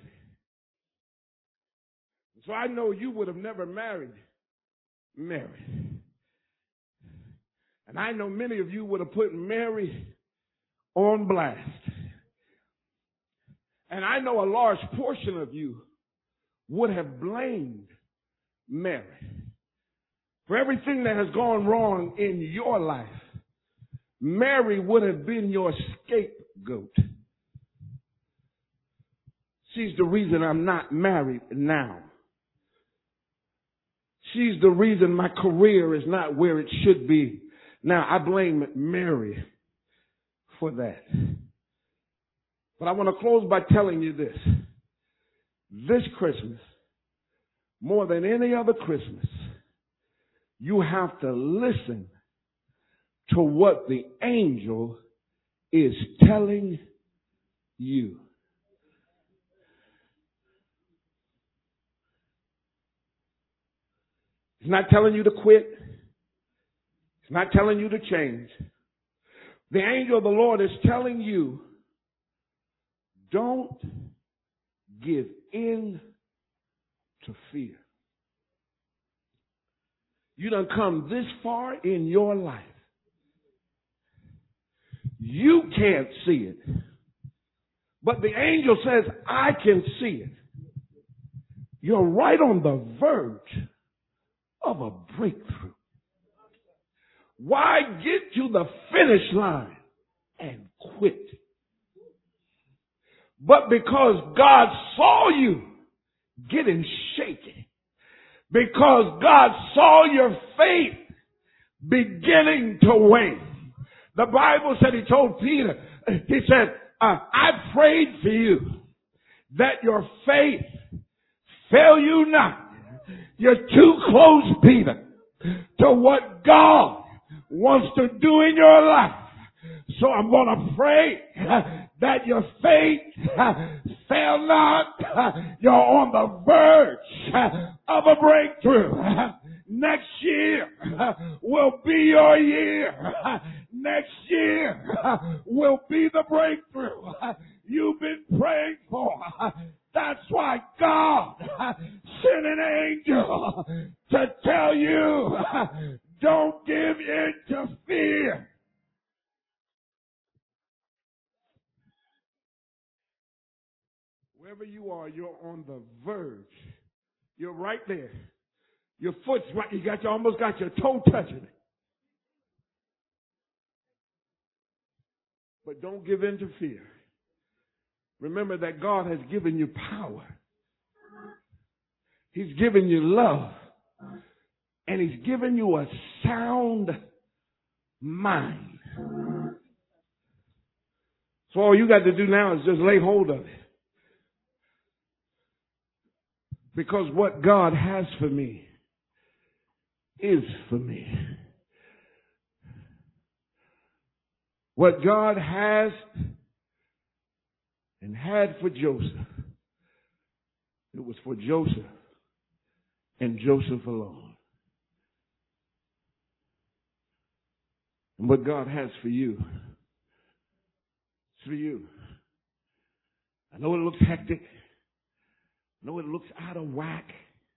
So I know you would have never married Mary. And I know many of you would have put Mary on blast. And I know a large portion of you would have blamed Mary for everything that has gone wrong in your life. Mary would have been your scapegoat. She's the reason I'm not married now. She's the reason my career is not where it should be. Now, I blame Mary for that. But I want to close by telling you this. This Christmas, more than any other Christmas, you have to listen to what the angel is telling you. He's not telling you to quit. He's not telling you to change. The angel of the Lord is telling you, don't give in to fear. You done come this far in your life. You can't see it. But the angel says, I can see it. You're right on the verge of a breakthrough. Why get to the finish line and quit? But because God saw you getting shaky, because God saw your faith beginning to wane. The Bible said, he told Peter, he said, uh, I prayed for you that your faith fail you not. You're too close, Peter, to what God wants to do in your life. So I'm going to pray that your faith fail not. You're on the verge of a breakthrough. Next year will be your year. Next year will be the breakthrough you've been praying for. That's why God sent an angel to tell you, don't give in to fear. Wherever you are, you're on the verge. You're right there. Your foot's right. You got you almost got your toe touching it. But don't give in to fear. Remember that God has given you power. He's given you love. And he's given you a sound mind. So all you got to do now is just lay hold of it. Because what God has for me is for me. What God has and had for Joseph, it was for Joseph and Joseph alone. And what God has for you, it's for you. I know it looks hectic. I know it looks out of whack.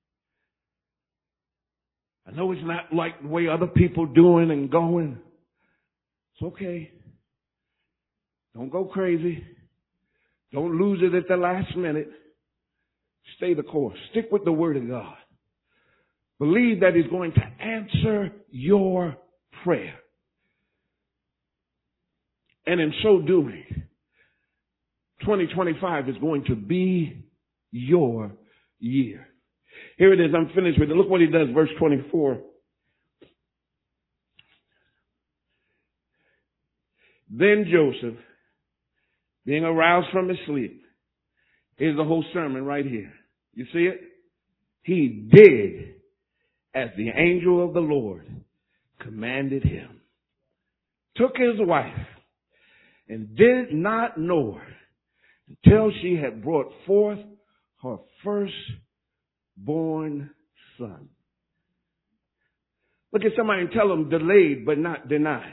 I know it's not like the way other people doing and going. It's okay. Don't go crazy. Don't lose it at the last minute. Stay the course. Stick with the Word of God. Believe that He's going to answer your prayer. And in so doing, twenty twenty-five is going to be your year. Here it is. I'm finished with it. Look what he does. Verse twenty-four. Then Joseph, being aroused from his sleep, here's the whole sermon right here. You see it? He did as the angel of the Lord commanded him. Took his wife and did not know her until she had brought forth her firstborn son. Look at somebody and tell them delayed but not denied.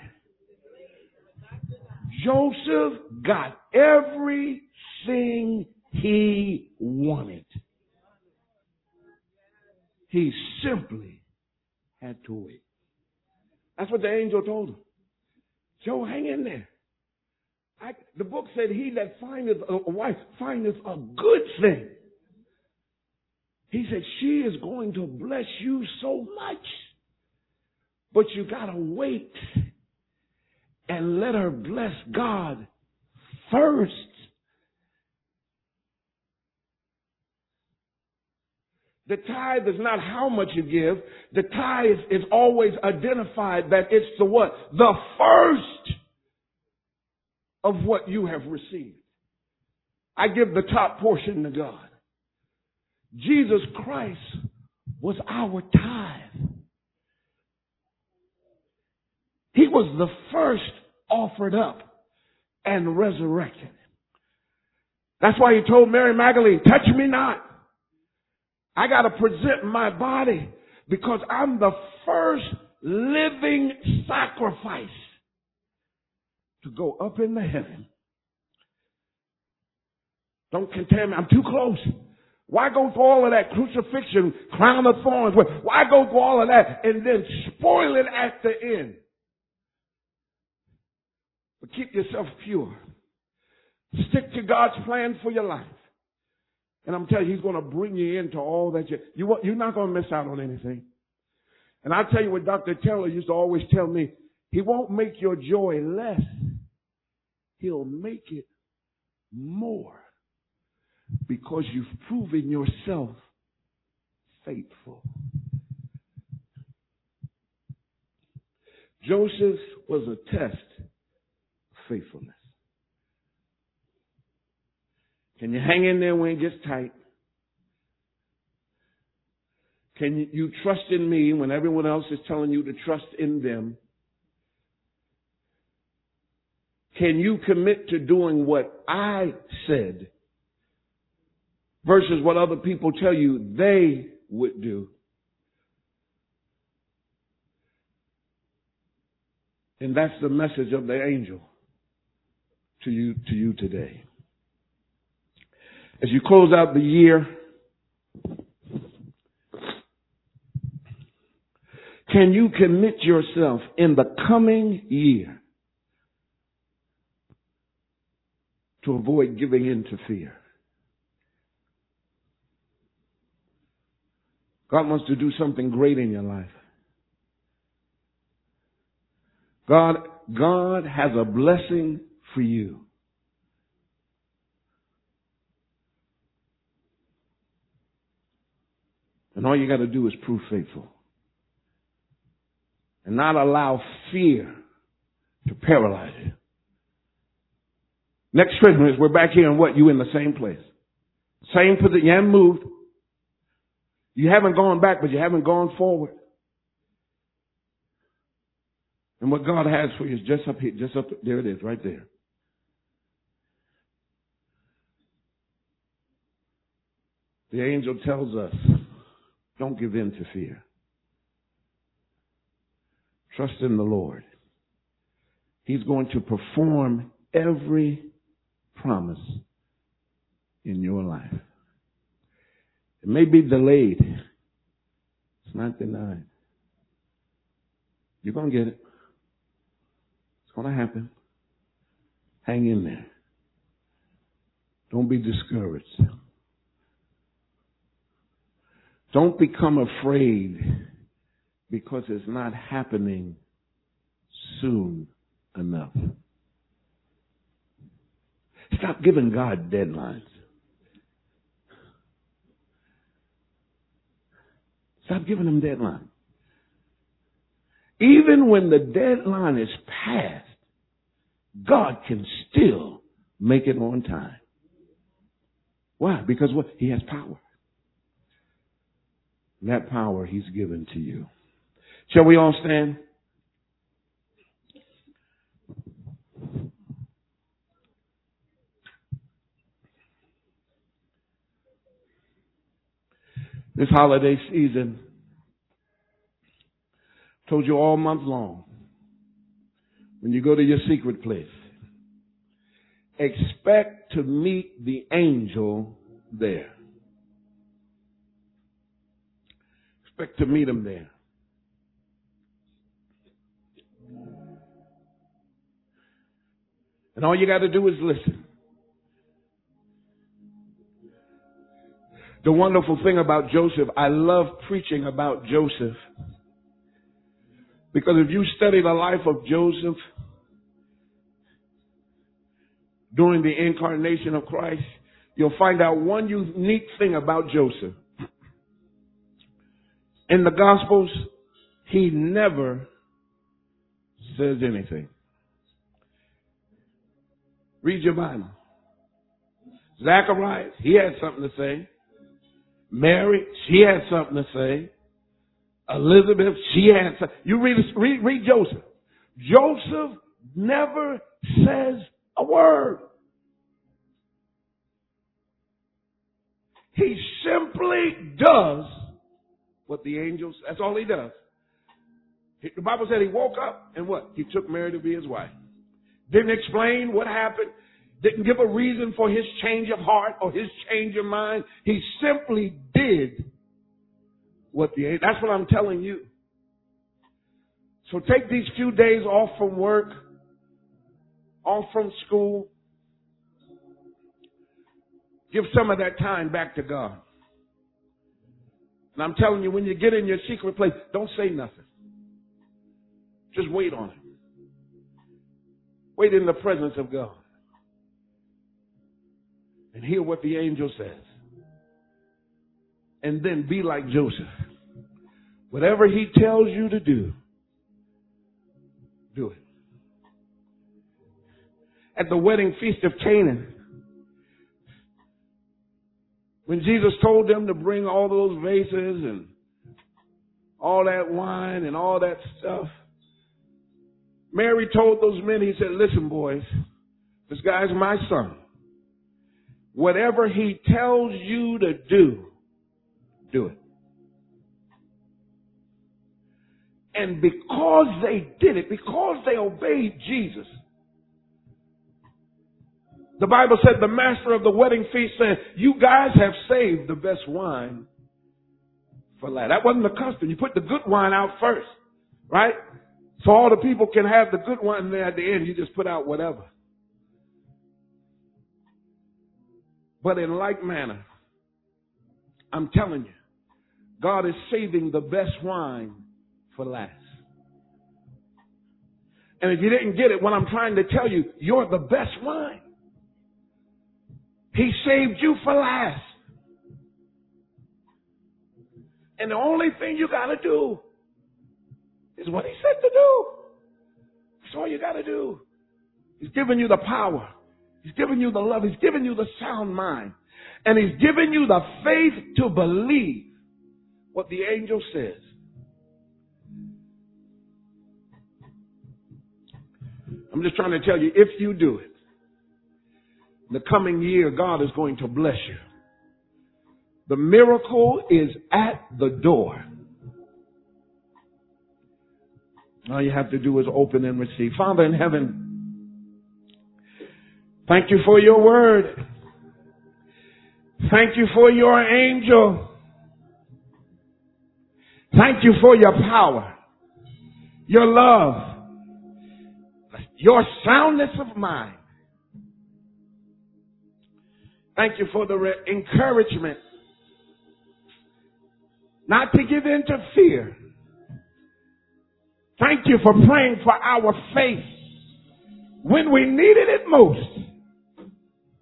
Joseph got everything he wanted. He simply had to wait. That's what the angel told him. Joe, hang in there. I, the book said, he that findeth a wife findeth a good thing. He said, she is going to bless you so much. But you got to wait and let her bless God first. The tithe is not how much you give. The tithe is always identified that it's the what? The first of what you have received. I give the top portion to God. Jesus Christ was our tithe. He was the first offered up and resurrected. That's why he told Mary Magdalene, touch me not. I got to present my body because I'm the first living sacrifice to go up into heaven. Don't contaminate. I'm too close. Why go through all of that crucifixion, crown of thorns? Why go through all of that and then spoil it at the end? But keep yourself pure. Stick to God's plan for your life. And I'm telling you, he's going to bring you into all that you, you you're not going to miss out on anything. And I'll tell you what Doctor Taylor used to always tell me, he won't make your joy less. He'll make it more because you've proven yourself faithful. Joseph was a test of faithfulness. Can you hang in there when it gets tight? Can you, you trust in me when everyone else is telling you to trust in them? Can you commit to doing what I said versus what other people tell you they would do? And that's the message of the angel to you, to you today. As you close out the year, can you commit yourself in the coming year to avoid giving in to fear? God wants to do something great in your life. God, God has a blessing for you. And all you got to do is prove faithful. And not allow fear to paralyze you. Next Christmas, we're back here and what? You in the same place. Same position. You haven't moved. You haven't gone back, but you haven't gone forward. And what God has for you is just up here, just up there it is, right there. The angel tells us, don't give in to fear. Trust in the Lord. He's going to perform every promise in your life. It may be delayed. It's not denied. You're going to get it. It's going to happen. Hang in there. Don't be discouraged. Don't become afraid because it's not happening soon enough. Stop giving God deadlines. Stop giving him deadlines. Even when the deadline is passed, God can still make it on time. Why? Because what? He has power. And that power he's given to you. Shall we all stand? This holiday season, told you all month long, when you go to your secret place, expect to meet the angel there. Expect to meet him there. And all you got to do is listen. The wonderful thing about Joseph, I love preaching about Joseph. Because if you study the life of Joseph during the incarnation of Christ, you'll find out one unique thing about Joseph. In the Gospels, he never says anything. Read your Bible. Zacharias, he had something to say. Mary, she had something to say. Elizabeth, she had something. You read, read, read Joseph. Joseph never says a word. He simply does what the angels, that's all he does. The Bible said he woke up and what? He took Mary to be his wife. Didn't explain what happened. Didn't give a reason for his change of heart or his change of mind. He simply did what the, that's what I'm telling you. So take these few days off from work, off from school. Give some of that time back to God. And I'm telling you, when you get in your secret place, don't say nothing. Just wait on him. Wait in the presence of God. And hear what the angel says. And then be like Joseph. Whatever he tells you to do, do it. At the wedding feast of Canaan, when Jesus told them to bring all those vases and all that wine and all that stuff, Mary told those men, he said, listen, boys, this guy's my son. Whatever he tells you to do, do it. And because they did it, because they obeyed Jesus, the Bible said the master of the wedding feast said, you guys have saved the best wine for last. That wasn't the custom. You put the good wine out first, right? So all the people can have the good wine, and then at the end you just put out whatever. But in like manner, I'm telling you, God is saving the best wine for last. And if you didn't get it, what I'm trying to tell you, you're the best wine. He saved you for last. And the only thing you got to do is what he said to do. That's all you got to do. He's given you the power. He's given you the love. He's given you the sound mind. And he's given you the faith to believe what the angel says. I'm just trying to tell you, if you do it, the coming year, God is going to bless you. The miracle is at the door. All you have to do is open and receive. Father in heaven, thank you for your word. Thank you for your angel. Thank you for your power, your love, your soundness of mind. Thank you for the re- encouragement not to give in to fear. Thank you for praying for our faith when we needed it most.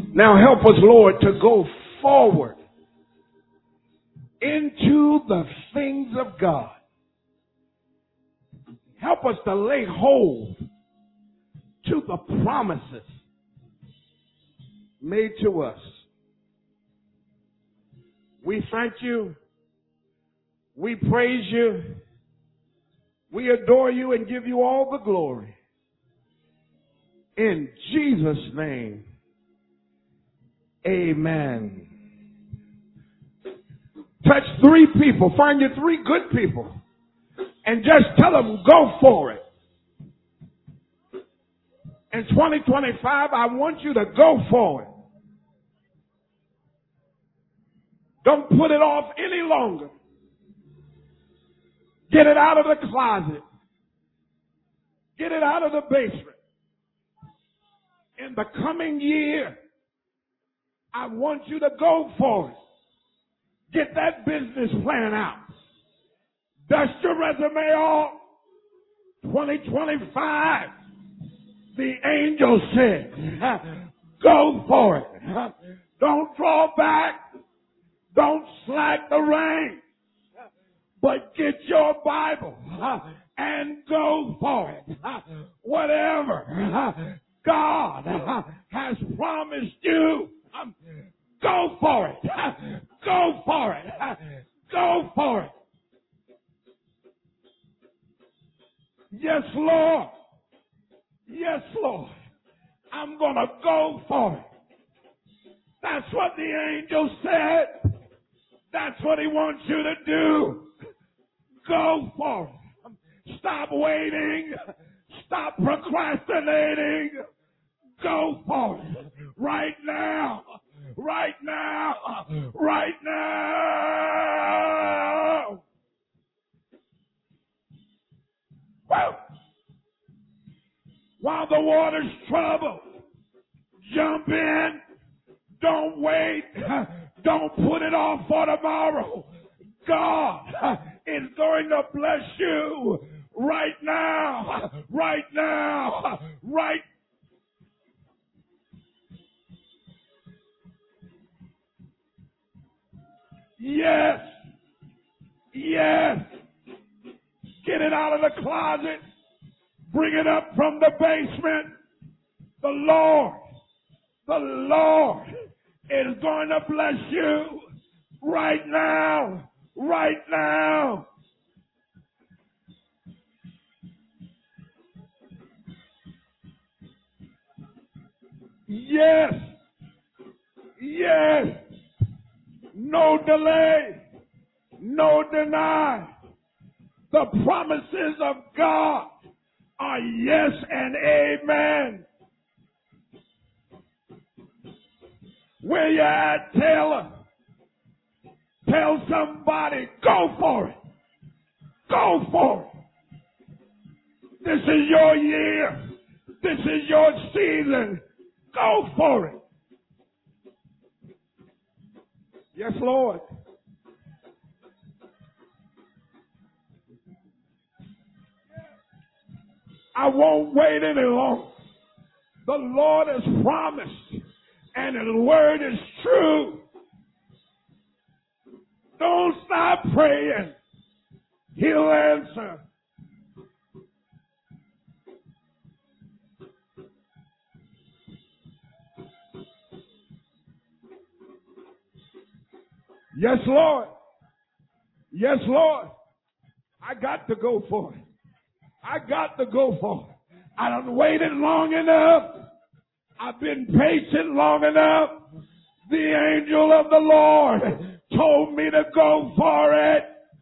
Now help us, Lord, to go forward into the things of God. Help us to lay hold to the promises made to us. We thank you. We praise you. We adore you and give you all the glory. In Jesus' name, amen. Touch three people. Find your three good people. And just tell them, go for it. In twenty twenty-five, I want you to go for it. Don't put it off any longer. Get it out of the closet. Get it out of the basement. In the coming year, I want you to go for it. Get that business plan out. Dust your resume off. twenty twenty-five, the angel said, go for it. Don't draw back. Don't slack the rein. But get your Bible and go for it. Whatever God has promised you, go for it. Go for it. Go for it. Yes, Lord. Yes, Lord. I'm going to go for it. That's what the angel said. That's what he wants you to do. Go for it. Stop waiting. Stop procrastinating. Go for it. Right now. Right now. Right now. Woo! While the water's troubled, jump in. Don't wait. Don't put it off for tomorrow. God is going to bless you right now. Right now. Right. Yes. Yes. Get it out of the closet. Bring it up from the basement. The Lord, the Lord is going to bless you right now. Right now. Yes. Yes. No delay. No deny. The promises of God are yes and amen. Where you at, Taylor? Tell somebody, go for it. Go for it. This is your year. This is your season. Go for it. Yes, Lord. I won't wait any longer. The Lord has promised, and His word is true. Don't stop praying. He'll answer. Yes, Lord. Yes, Lord. I got to go for it. I got to go for it. I done waited long enough. I've been patient long enough. The angel of the Lord told me to go for it.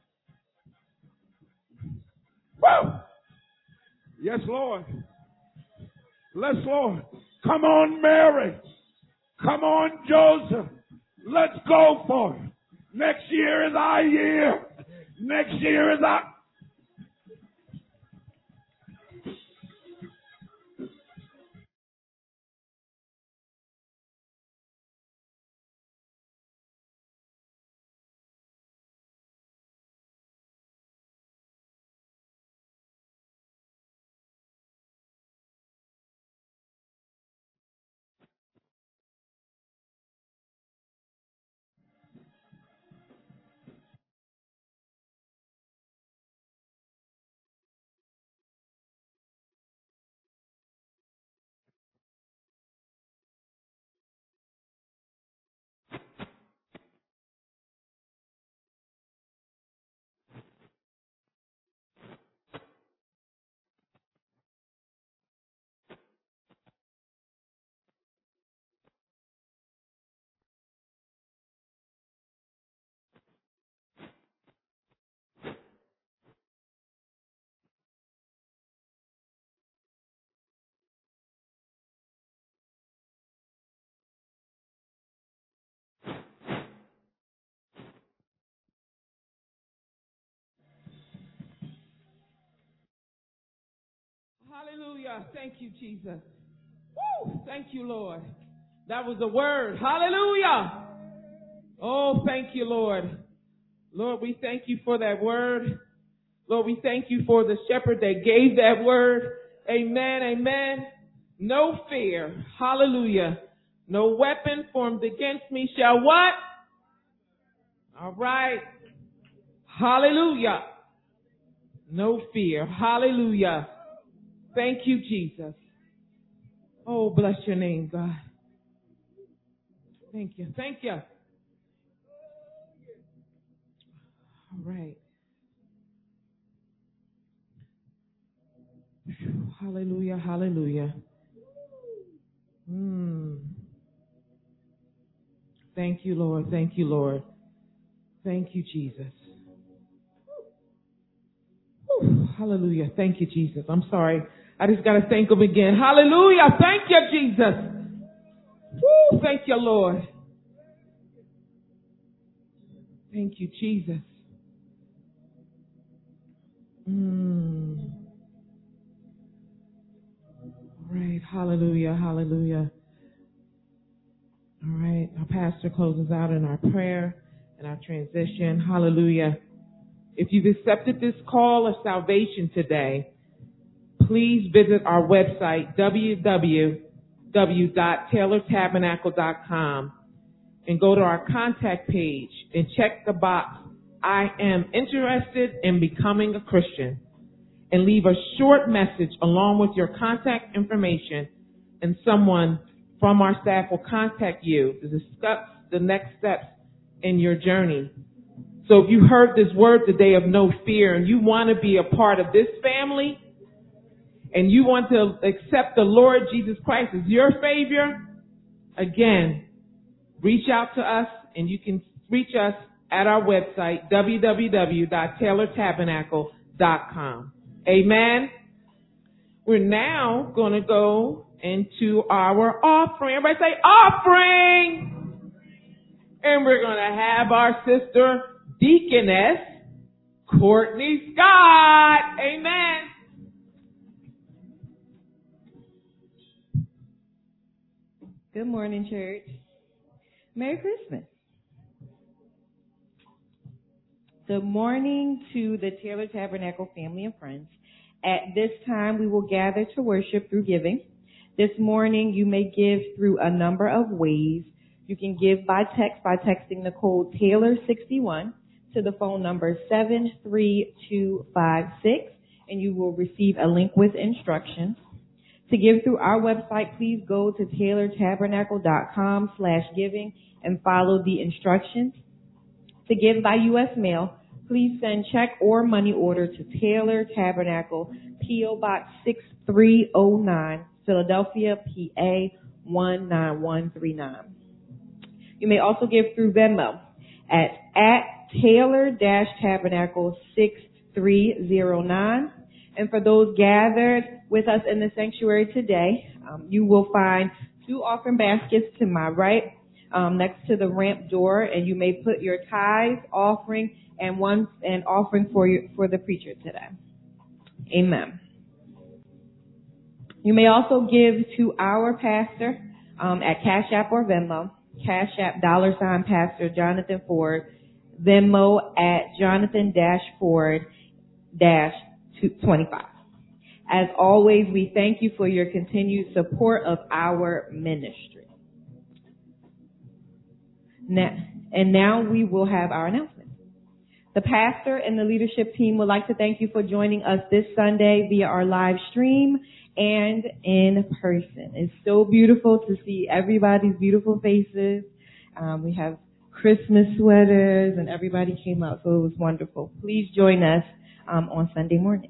Woo! Yes, Lord. Yes, Lord. Come on, Mary. Come on, Joseph. Let's go for it. Next year is our year. Next year is our... Hallelujah. Thank you, Jesus. Woo! Thank you, Lord. That was the word. Hallelujah. Oh, thank you, Lord. Lord, we thank you for that word. Lord, we thank you for the shepherd that gave that word. Amen, amen. No fear. Hallelujah. No weapon formed against me shall what? All right. Hallelujah. No fear. Hallelujah. Thank you, Jesus. Oh, bless your name, God. Thank you. Thank you. All right. Hallelujah. Hallelujah. Mm. Thank you, Lord. Thank you, Lord. Thank you, Jesus. Whew. Hallelujah. Thank you, Jesus. I'm sorry. I just got to thank him again. Hallelujah. Thank you, Jesus. Woo. Thank you, Lord. Thank you, Jesus. Mm. All right. Hallelujah. Hallelujah. All right. Our pastor closes out in our prayer and our transition. Hallelujah. If you've accepted this call of salvation today, please visit our website, w w w dot taylor tabernacle dot com, and go to our contact page and check the box, I am interested in becoming a Christian, and leave a short message along with your contact information, and someone from our staff will contact you to discuss the next steps in your journey. So if you heard this word today of no fear and you want to be a part of this family and you want to accept the Lord Jesus Christ as your Savior, again, reach out to us, and you can reach us at our website, w w w dot taylor tabernacle dot com. Amen. We're now going to go into our offering. Everybody say offering. And we're going to have our sister Deaconess Courtney Scott. Amen. Good morning, church. Merry Christmas. Good morning to the Taylor Tabernacle family and friends. At this time, we will gather to worship through giving. This morning, you may give through a number of ways. You can give by text by texting the code Taylor sixty-one to the phone number seven three two five six, and you will receive a link with instructions. To give through our website, please go to taylor tabernacle dot com slash giving and follow the instructions. To give by U S mail, please send check or money order to Taylor Tabernacle, P O Box six three oh nine, Philadelphia, P A one nine one three nine. You may also give through Venmo at, at Taylor-Tabernacle six three oh nine. And for those gathered with us in the sanctuary today, um, you will find two offering baskets to my right, um, next to the ramp door, and you may put your tithes, offering, and one an offering for your, for the preacher today. Amen. You may also give to our pastor um, at Cash App or Venmo. Cash App dollar sign Pastor Jonathan Ford, Venmo at Jonathan dash Ford dash twenty-five. As always, we thank you for your continued support of our ministry. Now, and now we will have our announcements. The pastor and the leadership team would like to thank you for joining us this Sunday via our live stream and in person. It's so beautiful to see everybody's beautiful faces. Um, we have Christmas sweaters and everybody came out, so it was wonderful. Please join us um, on Sunday mornings.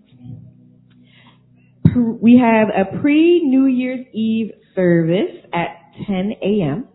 We have a pre-New Year's Eve service at ten a.m.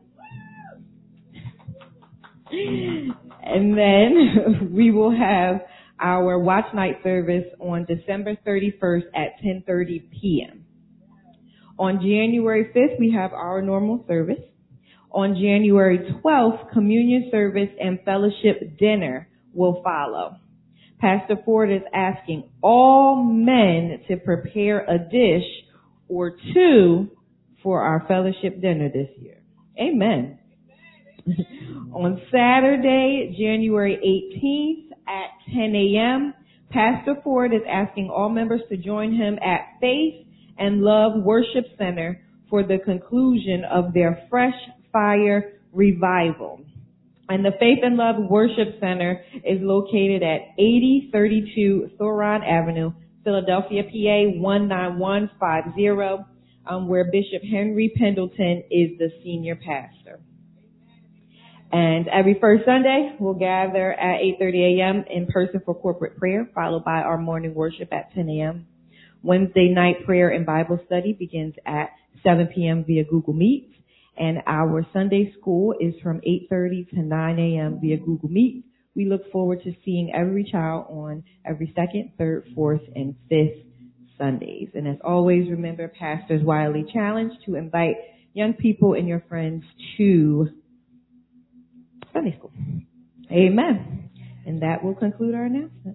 And then we will have our watch night service on December thirty-first at ten thirty p.m. On January fifth, we have our normal service. On January twelfth, communion service and fellowship dinner will follow. Pastor Ford is asking all men to prepare a dish or two for our fellowship dinner this year. Amen. On Saturday, January eighteenth at ten a.m., Pastor Ford is asking all members to join him at Faith and Love Worship Center for the conclusion of their Fresh Fire Revival. And the Faith and Love Worship Center is located at eighty thirty-two Thoron Avenue, Philadelphia, P A one nine one five zero, um, where Bishop Henry Pendleton is the senior pastor. And every first Sunday, we'll gather at eight thirty a.m. in person for corporate prayer, followed by our morning worship at ten a.m. Wednesday night prayer and Bible study begins at seven p.m. via Google Meet. And our Sunday school is from eight thirty to nine a.m. via Google Meet. We look forward to seeing every child on every second, third, fourth, and fifth Sundays. And as always, remember Pastor's Wiley Challenge to invite young people and your friends to Sunday school. Amen. And that will conclude our announcement.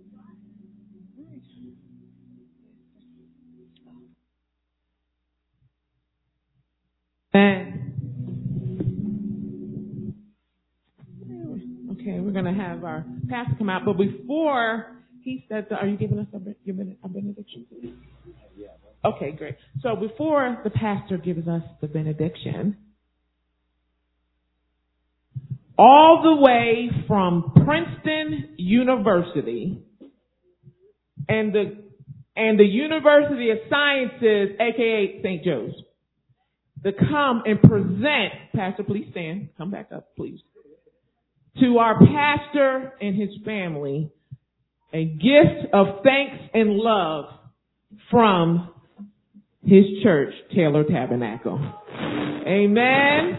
Amen. Okay, we're going to have our pastor come out, but before he said, are you giving us a, your a benediction? Okay, great. So before the pastor gives us the benediction, all the way from Princeton University and the and the University of Sciences, aka Saint Joe's, to come and present, Pastor, please stand, come back up, please, to our pastor and his family, a gift of thanks and love from his church, Taylor Tabernacle. Amen.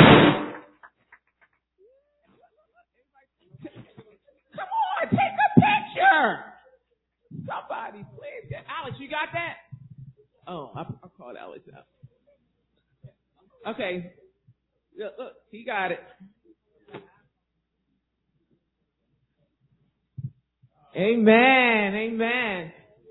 Come on, take a picture. Somebody, please. Alex, you got that? Oh, I, I called Alex out. Okay. Look, look, he got it. Amen. Amen.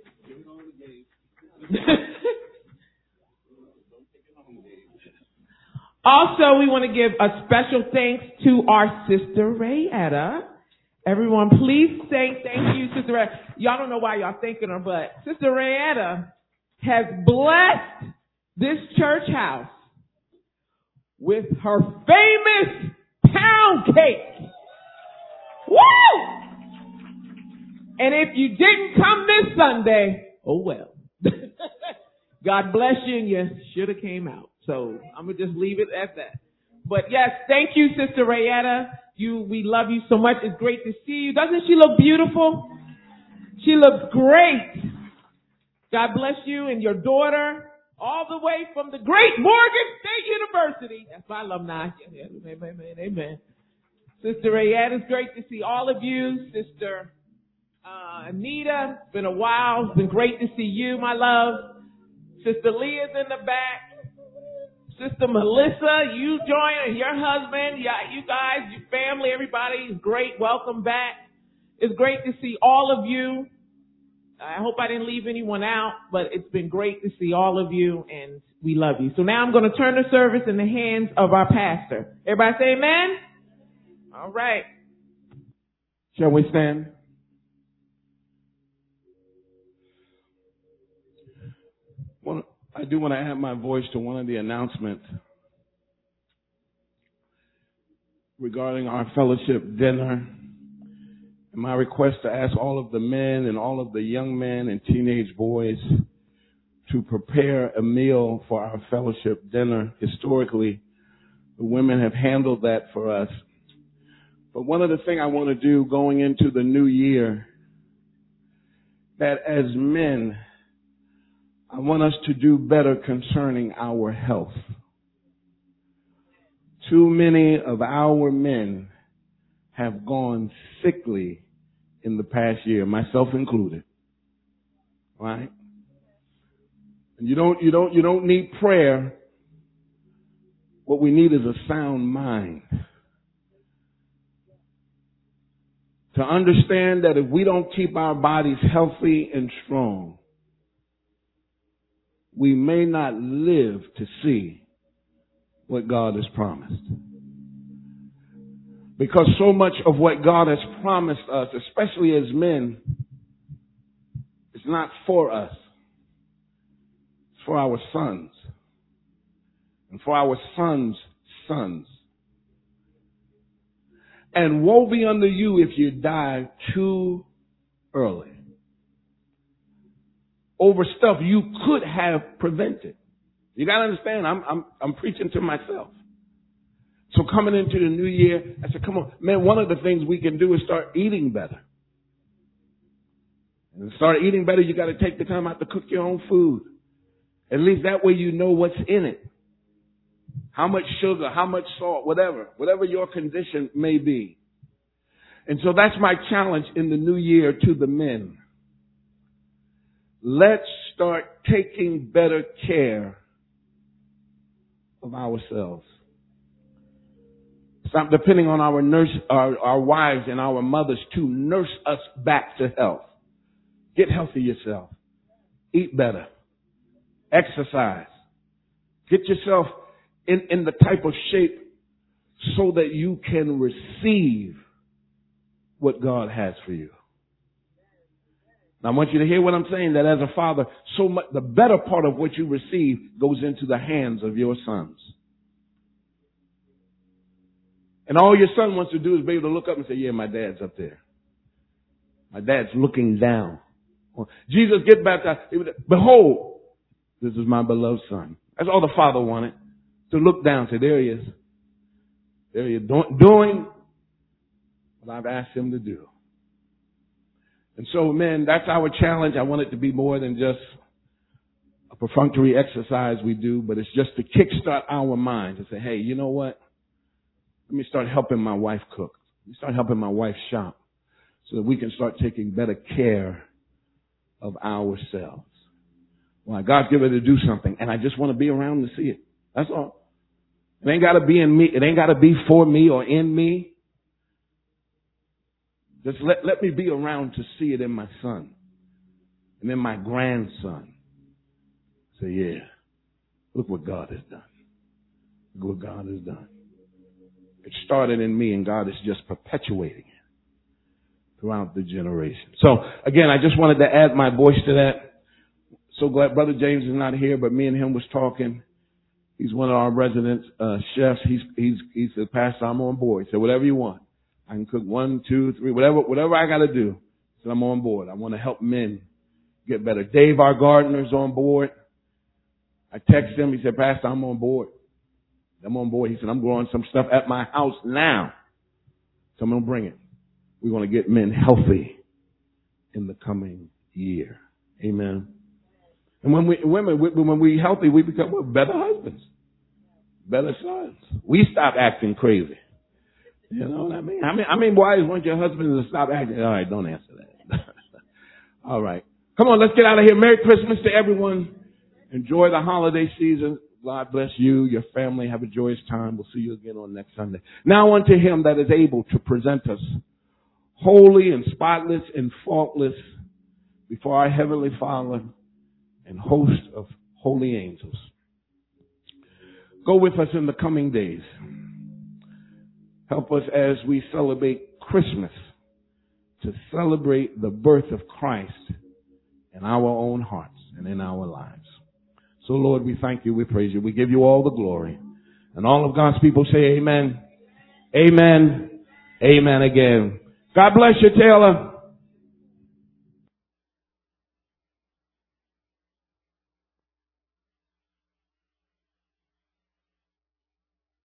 Also, we want to give a special thanks to our sister Rayetta. Everyone, please say thank you, Sister Rayetta. Y'all don't know why y'all thanking her, but Sister Rayetta has blessed this church house with her famous pound cake. Woo! And if you didn't come this Sunday, oh well. God bless you, and you should have came out. So I'm going to just leave it at that. But yes, thank you, Sister Rayetta. You, we love you so much. It's great to see you. Doesn't she look beautiful? She looks great. God bless you and your daughter, all the way from the great Morgan State University. That's my alumni. Amen, amen, amen. Sister Rayetta, it's great to see all of you. Sister uh, Anita, it's been a while. It's been great to see you, my love. Sister Leah's in the back. Sister Melissa, you join your husband, yeah, you guys, your family, everybody is great. Welcome back. It's great to see all of you. I hope I didn't leave anyone out, but it's been great to see all of you, and we love you. So now I'm going to turn the service in the hands of our pastor. Everybody say amen? All right. Shall we stand? Well, I do want to add my voice to one of the announcements regarding our fellowship dinner. And my request to ask all of the men and all of the young men and teenage boys to prepare a meal for our fellowship dinner. Historically, the women have handled that for us. But one of the things I want to do going into the new year, that as men, I want us to do better concerning our health. Too many of our men have gone sickly in the past year, myself included. Right? And you don't, you don't, you don't need prayer. What we need is a sound mind. to understand that if we don't keep our bodies healthy and strong, we may not live to see what God has promised. Because so much of what God has promised us, especially as men, is not for us. It's for our sons. And for our sons' sons. And woe be unto you if you die too early over stuff you could have prevented. You got to understand, I'm, I'm, I'm preaching to myself. So coming into the new year, I said, come on, man, one of the things we can do is start eating better. And to start eating better, you got to take the time out to cook your own food. At least that way you know what's in it. How much sugar, how much salt, whatever, whatever your condition may be. And so that's my challenge in the new year to the men. Let's start taking better care of ourselves. Stop depending on our nurse, our, our wives and our mothers to nurse us back to health. Get healthy yourself. Eat better. Exercise. Get yourself in, in the type of shape so that you can receive what God has for you. Now, I want you to hear what I'm saying, that as a father, so much, the better part of what you receive goes into the hands of your sons. And all your son wants to do is be able to look up and say, yeah, my dad's up there. My dad's looking down. Jesus get baptized. Behold, this is my beloved son. That's all the father wanted. To look down, say, there he is. There he is, doing what I've asked him to do. And so, man, that's our challenge. I want it to be more than just a perfunctory exercise we do, but it's just to kickstart our mind to say, hey, you know what? Let me start helping my wife cook. Let me start helping my wife shop so that we can start taking better care of ourselves. Well, God's given us to do something, and I just want to be around to see it. That's all. It ain't got to be in me. It ain't got to be for me or in me. Just let, let me be around to see it in my son and in my grandson. Say, yeah, look what God has done. Look what God has done. It started in me, and God is just perpetuating it throughout the generation. So, again, I just wanted to add my voice to that. So glad Brother James is not here, but me and him was talking. He's one of our resident uh, chefs. He's he's he said, Pastor, I'm on board. He said, whatever you want. I can cook one, two, three, whatever whatever I got to do. He said, I'm on board. I want to help men get better. Dave, our gardener's on board. I texted him. He said, Pastor, I'm on board. I'm on board. He said, I'm growing some stuff at my house now. So I'm going to bring it. We want to get men healthy in the coming year. Amen. And when we, women, when we healthy, we become what? Better husbands, better sons. We stop acting crazy. You know what I mean? I mean, I mean, wives want your husband to stop acting. All right, don't answer that. All right. Come on, let's get out of here. Merry Christmas to everyone. Enjoy the holiday season. God bless you, your family. Have a joyous time. We'll see you again on next Sunday. Now unto him that is able to present us holy and spotless and faultless before our heavenly Father and host of holy angels. Go with us in the coming days. Help us as we celebrate Christmas to celebrate the birth of Christ in our own hearts and in our lives. So, Lord, we thank you. We praise you. We give you all the glory. And all of God's people say amen. Amen. Amen again. God bless you, Taylor.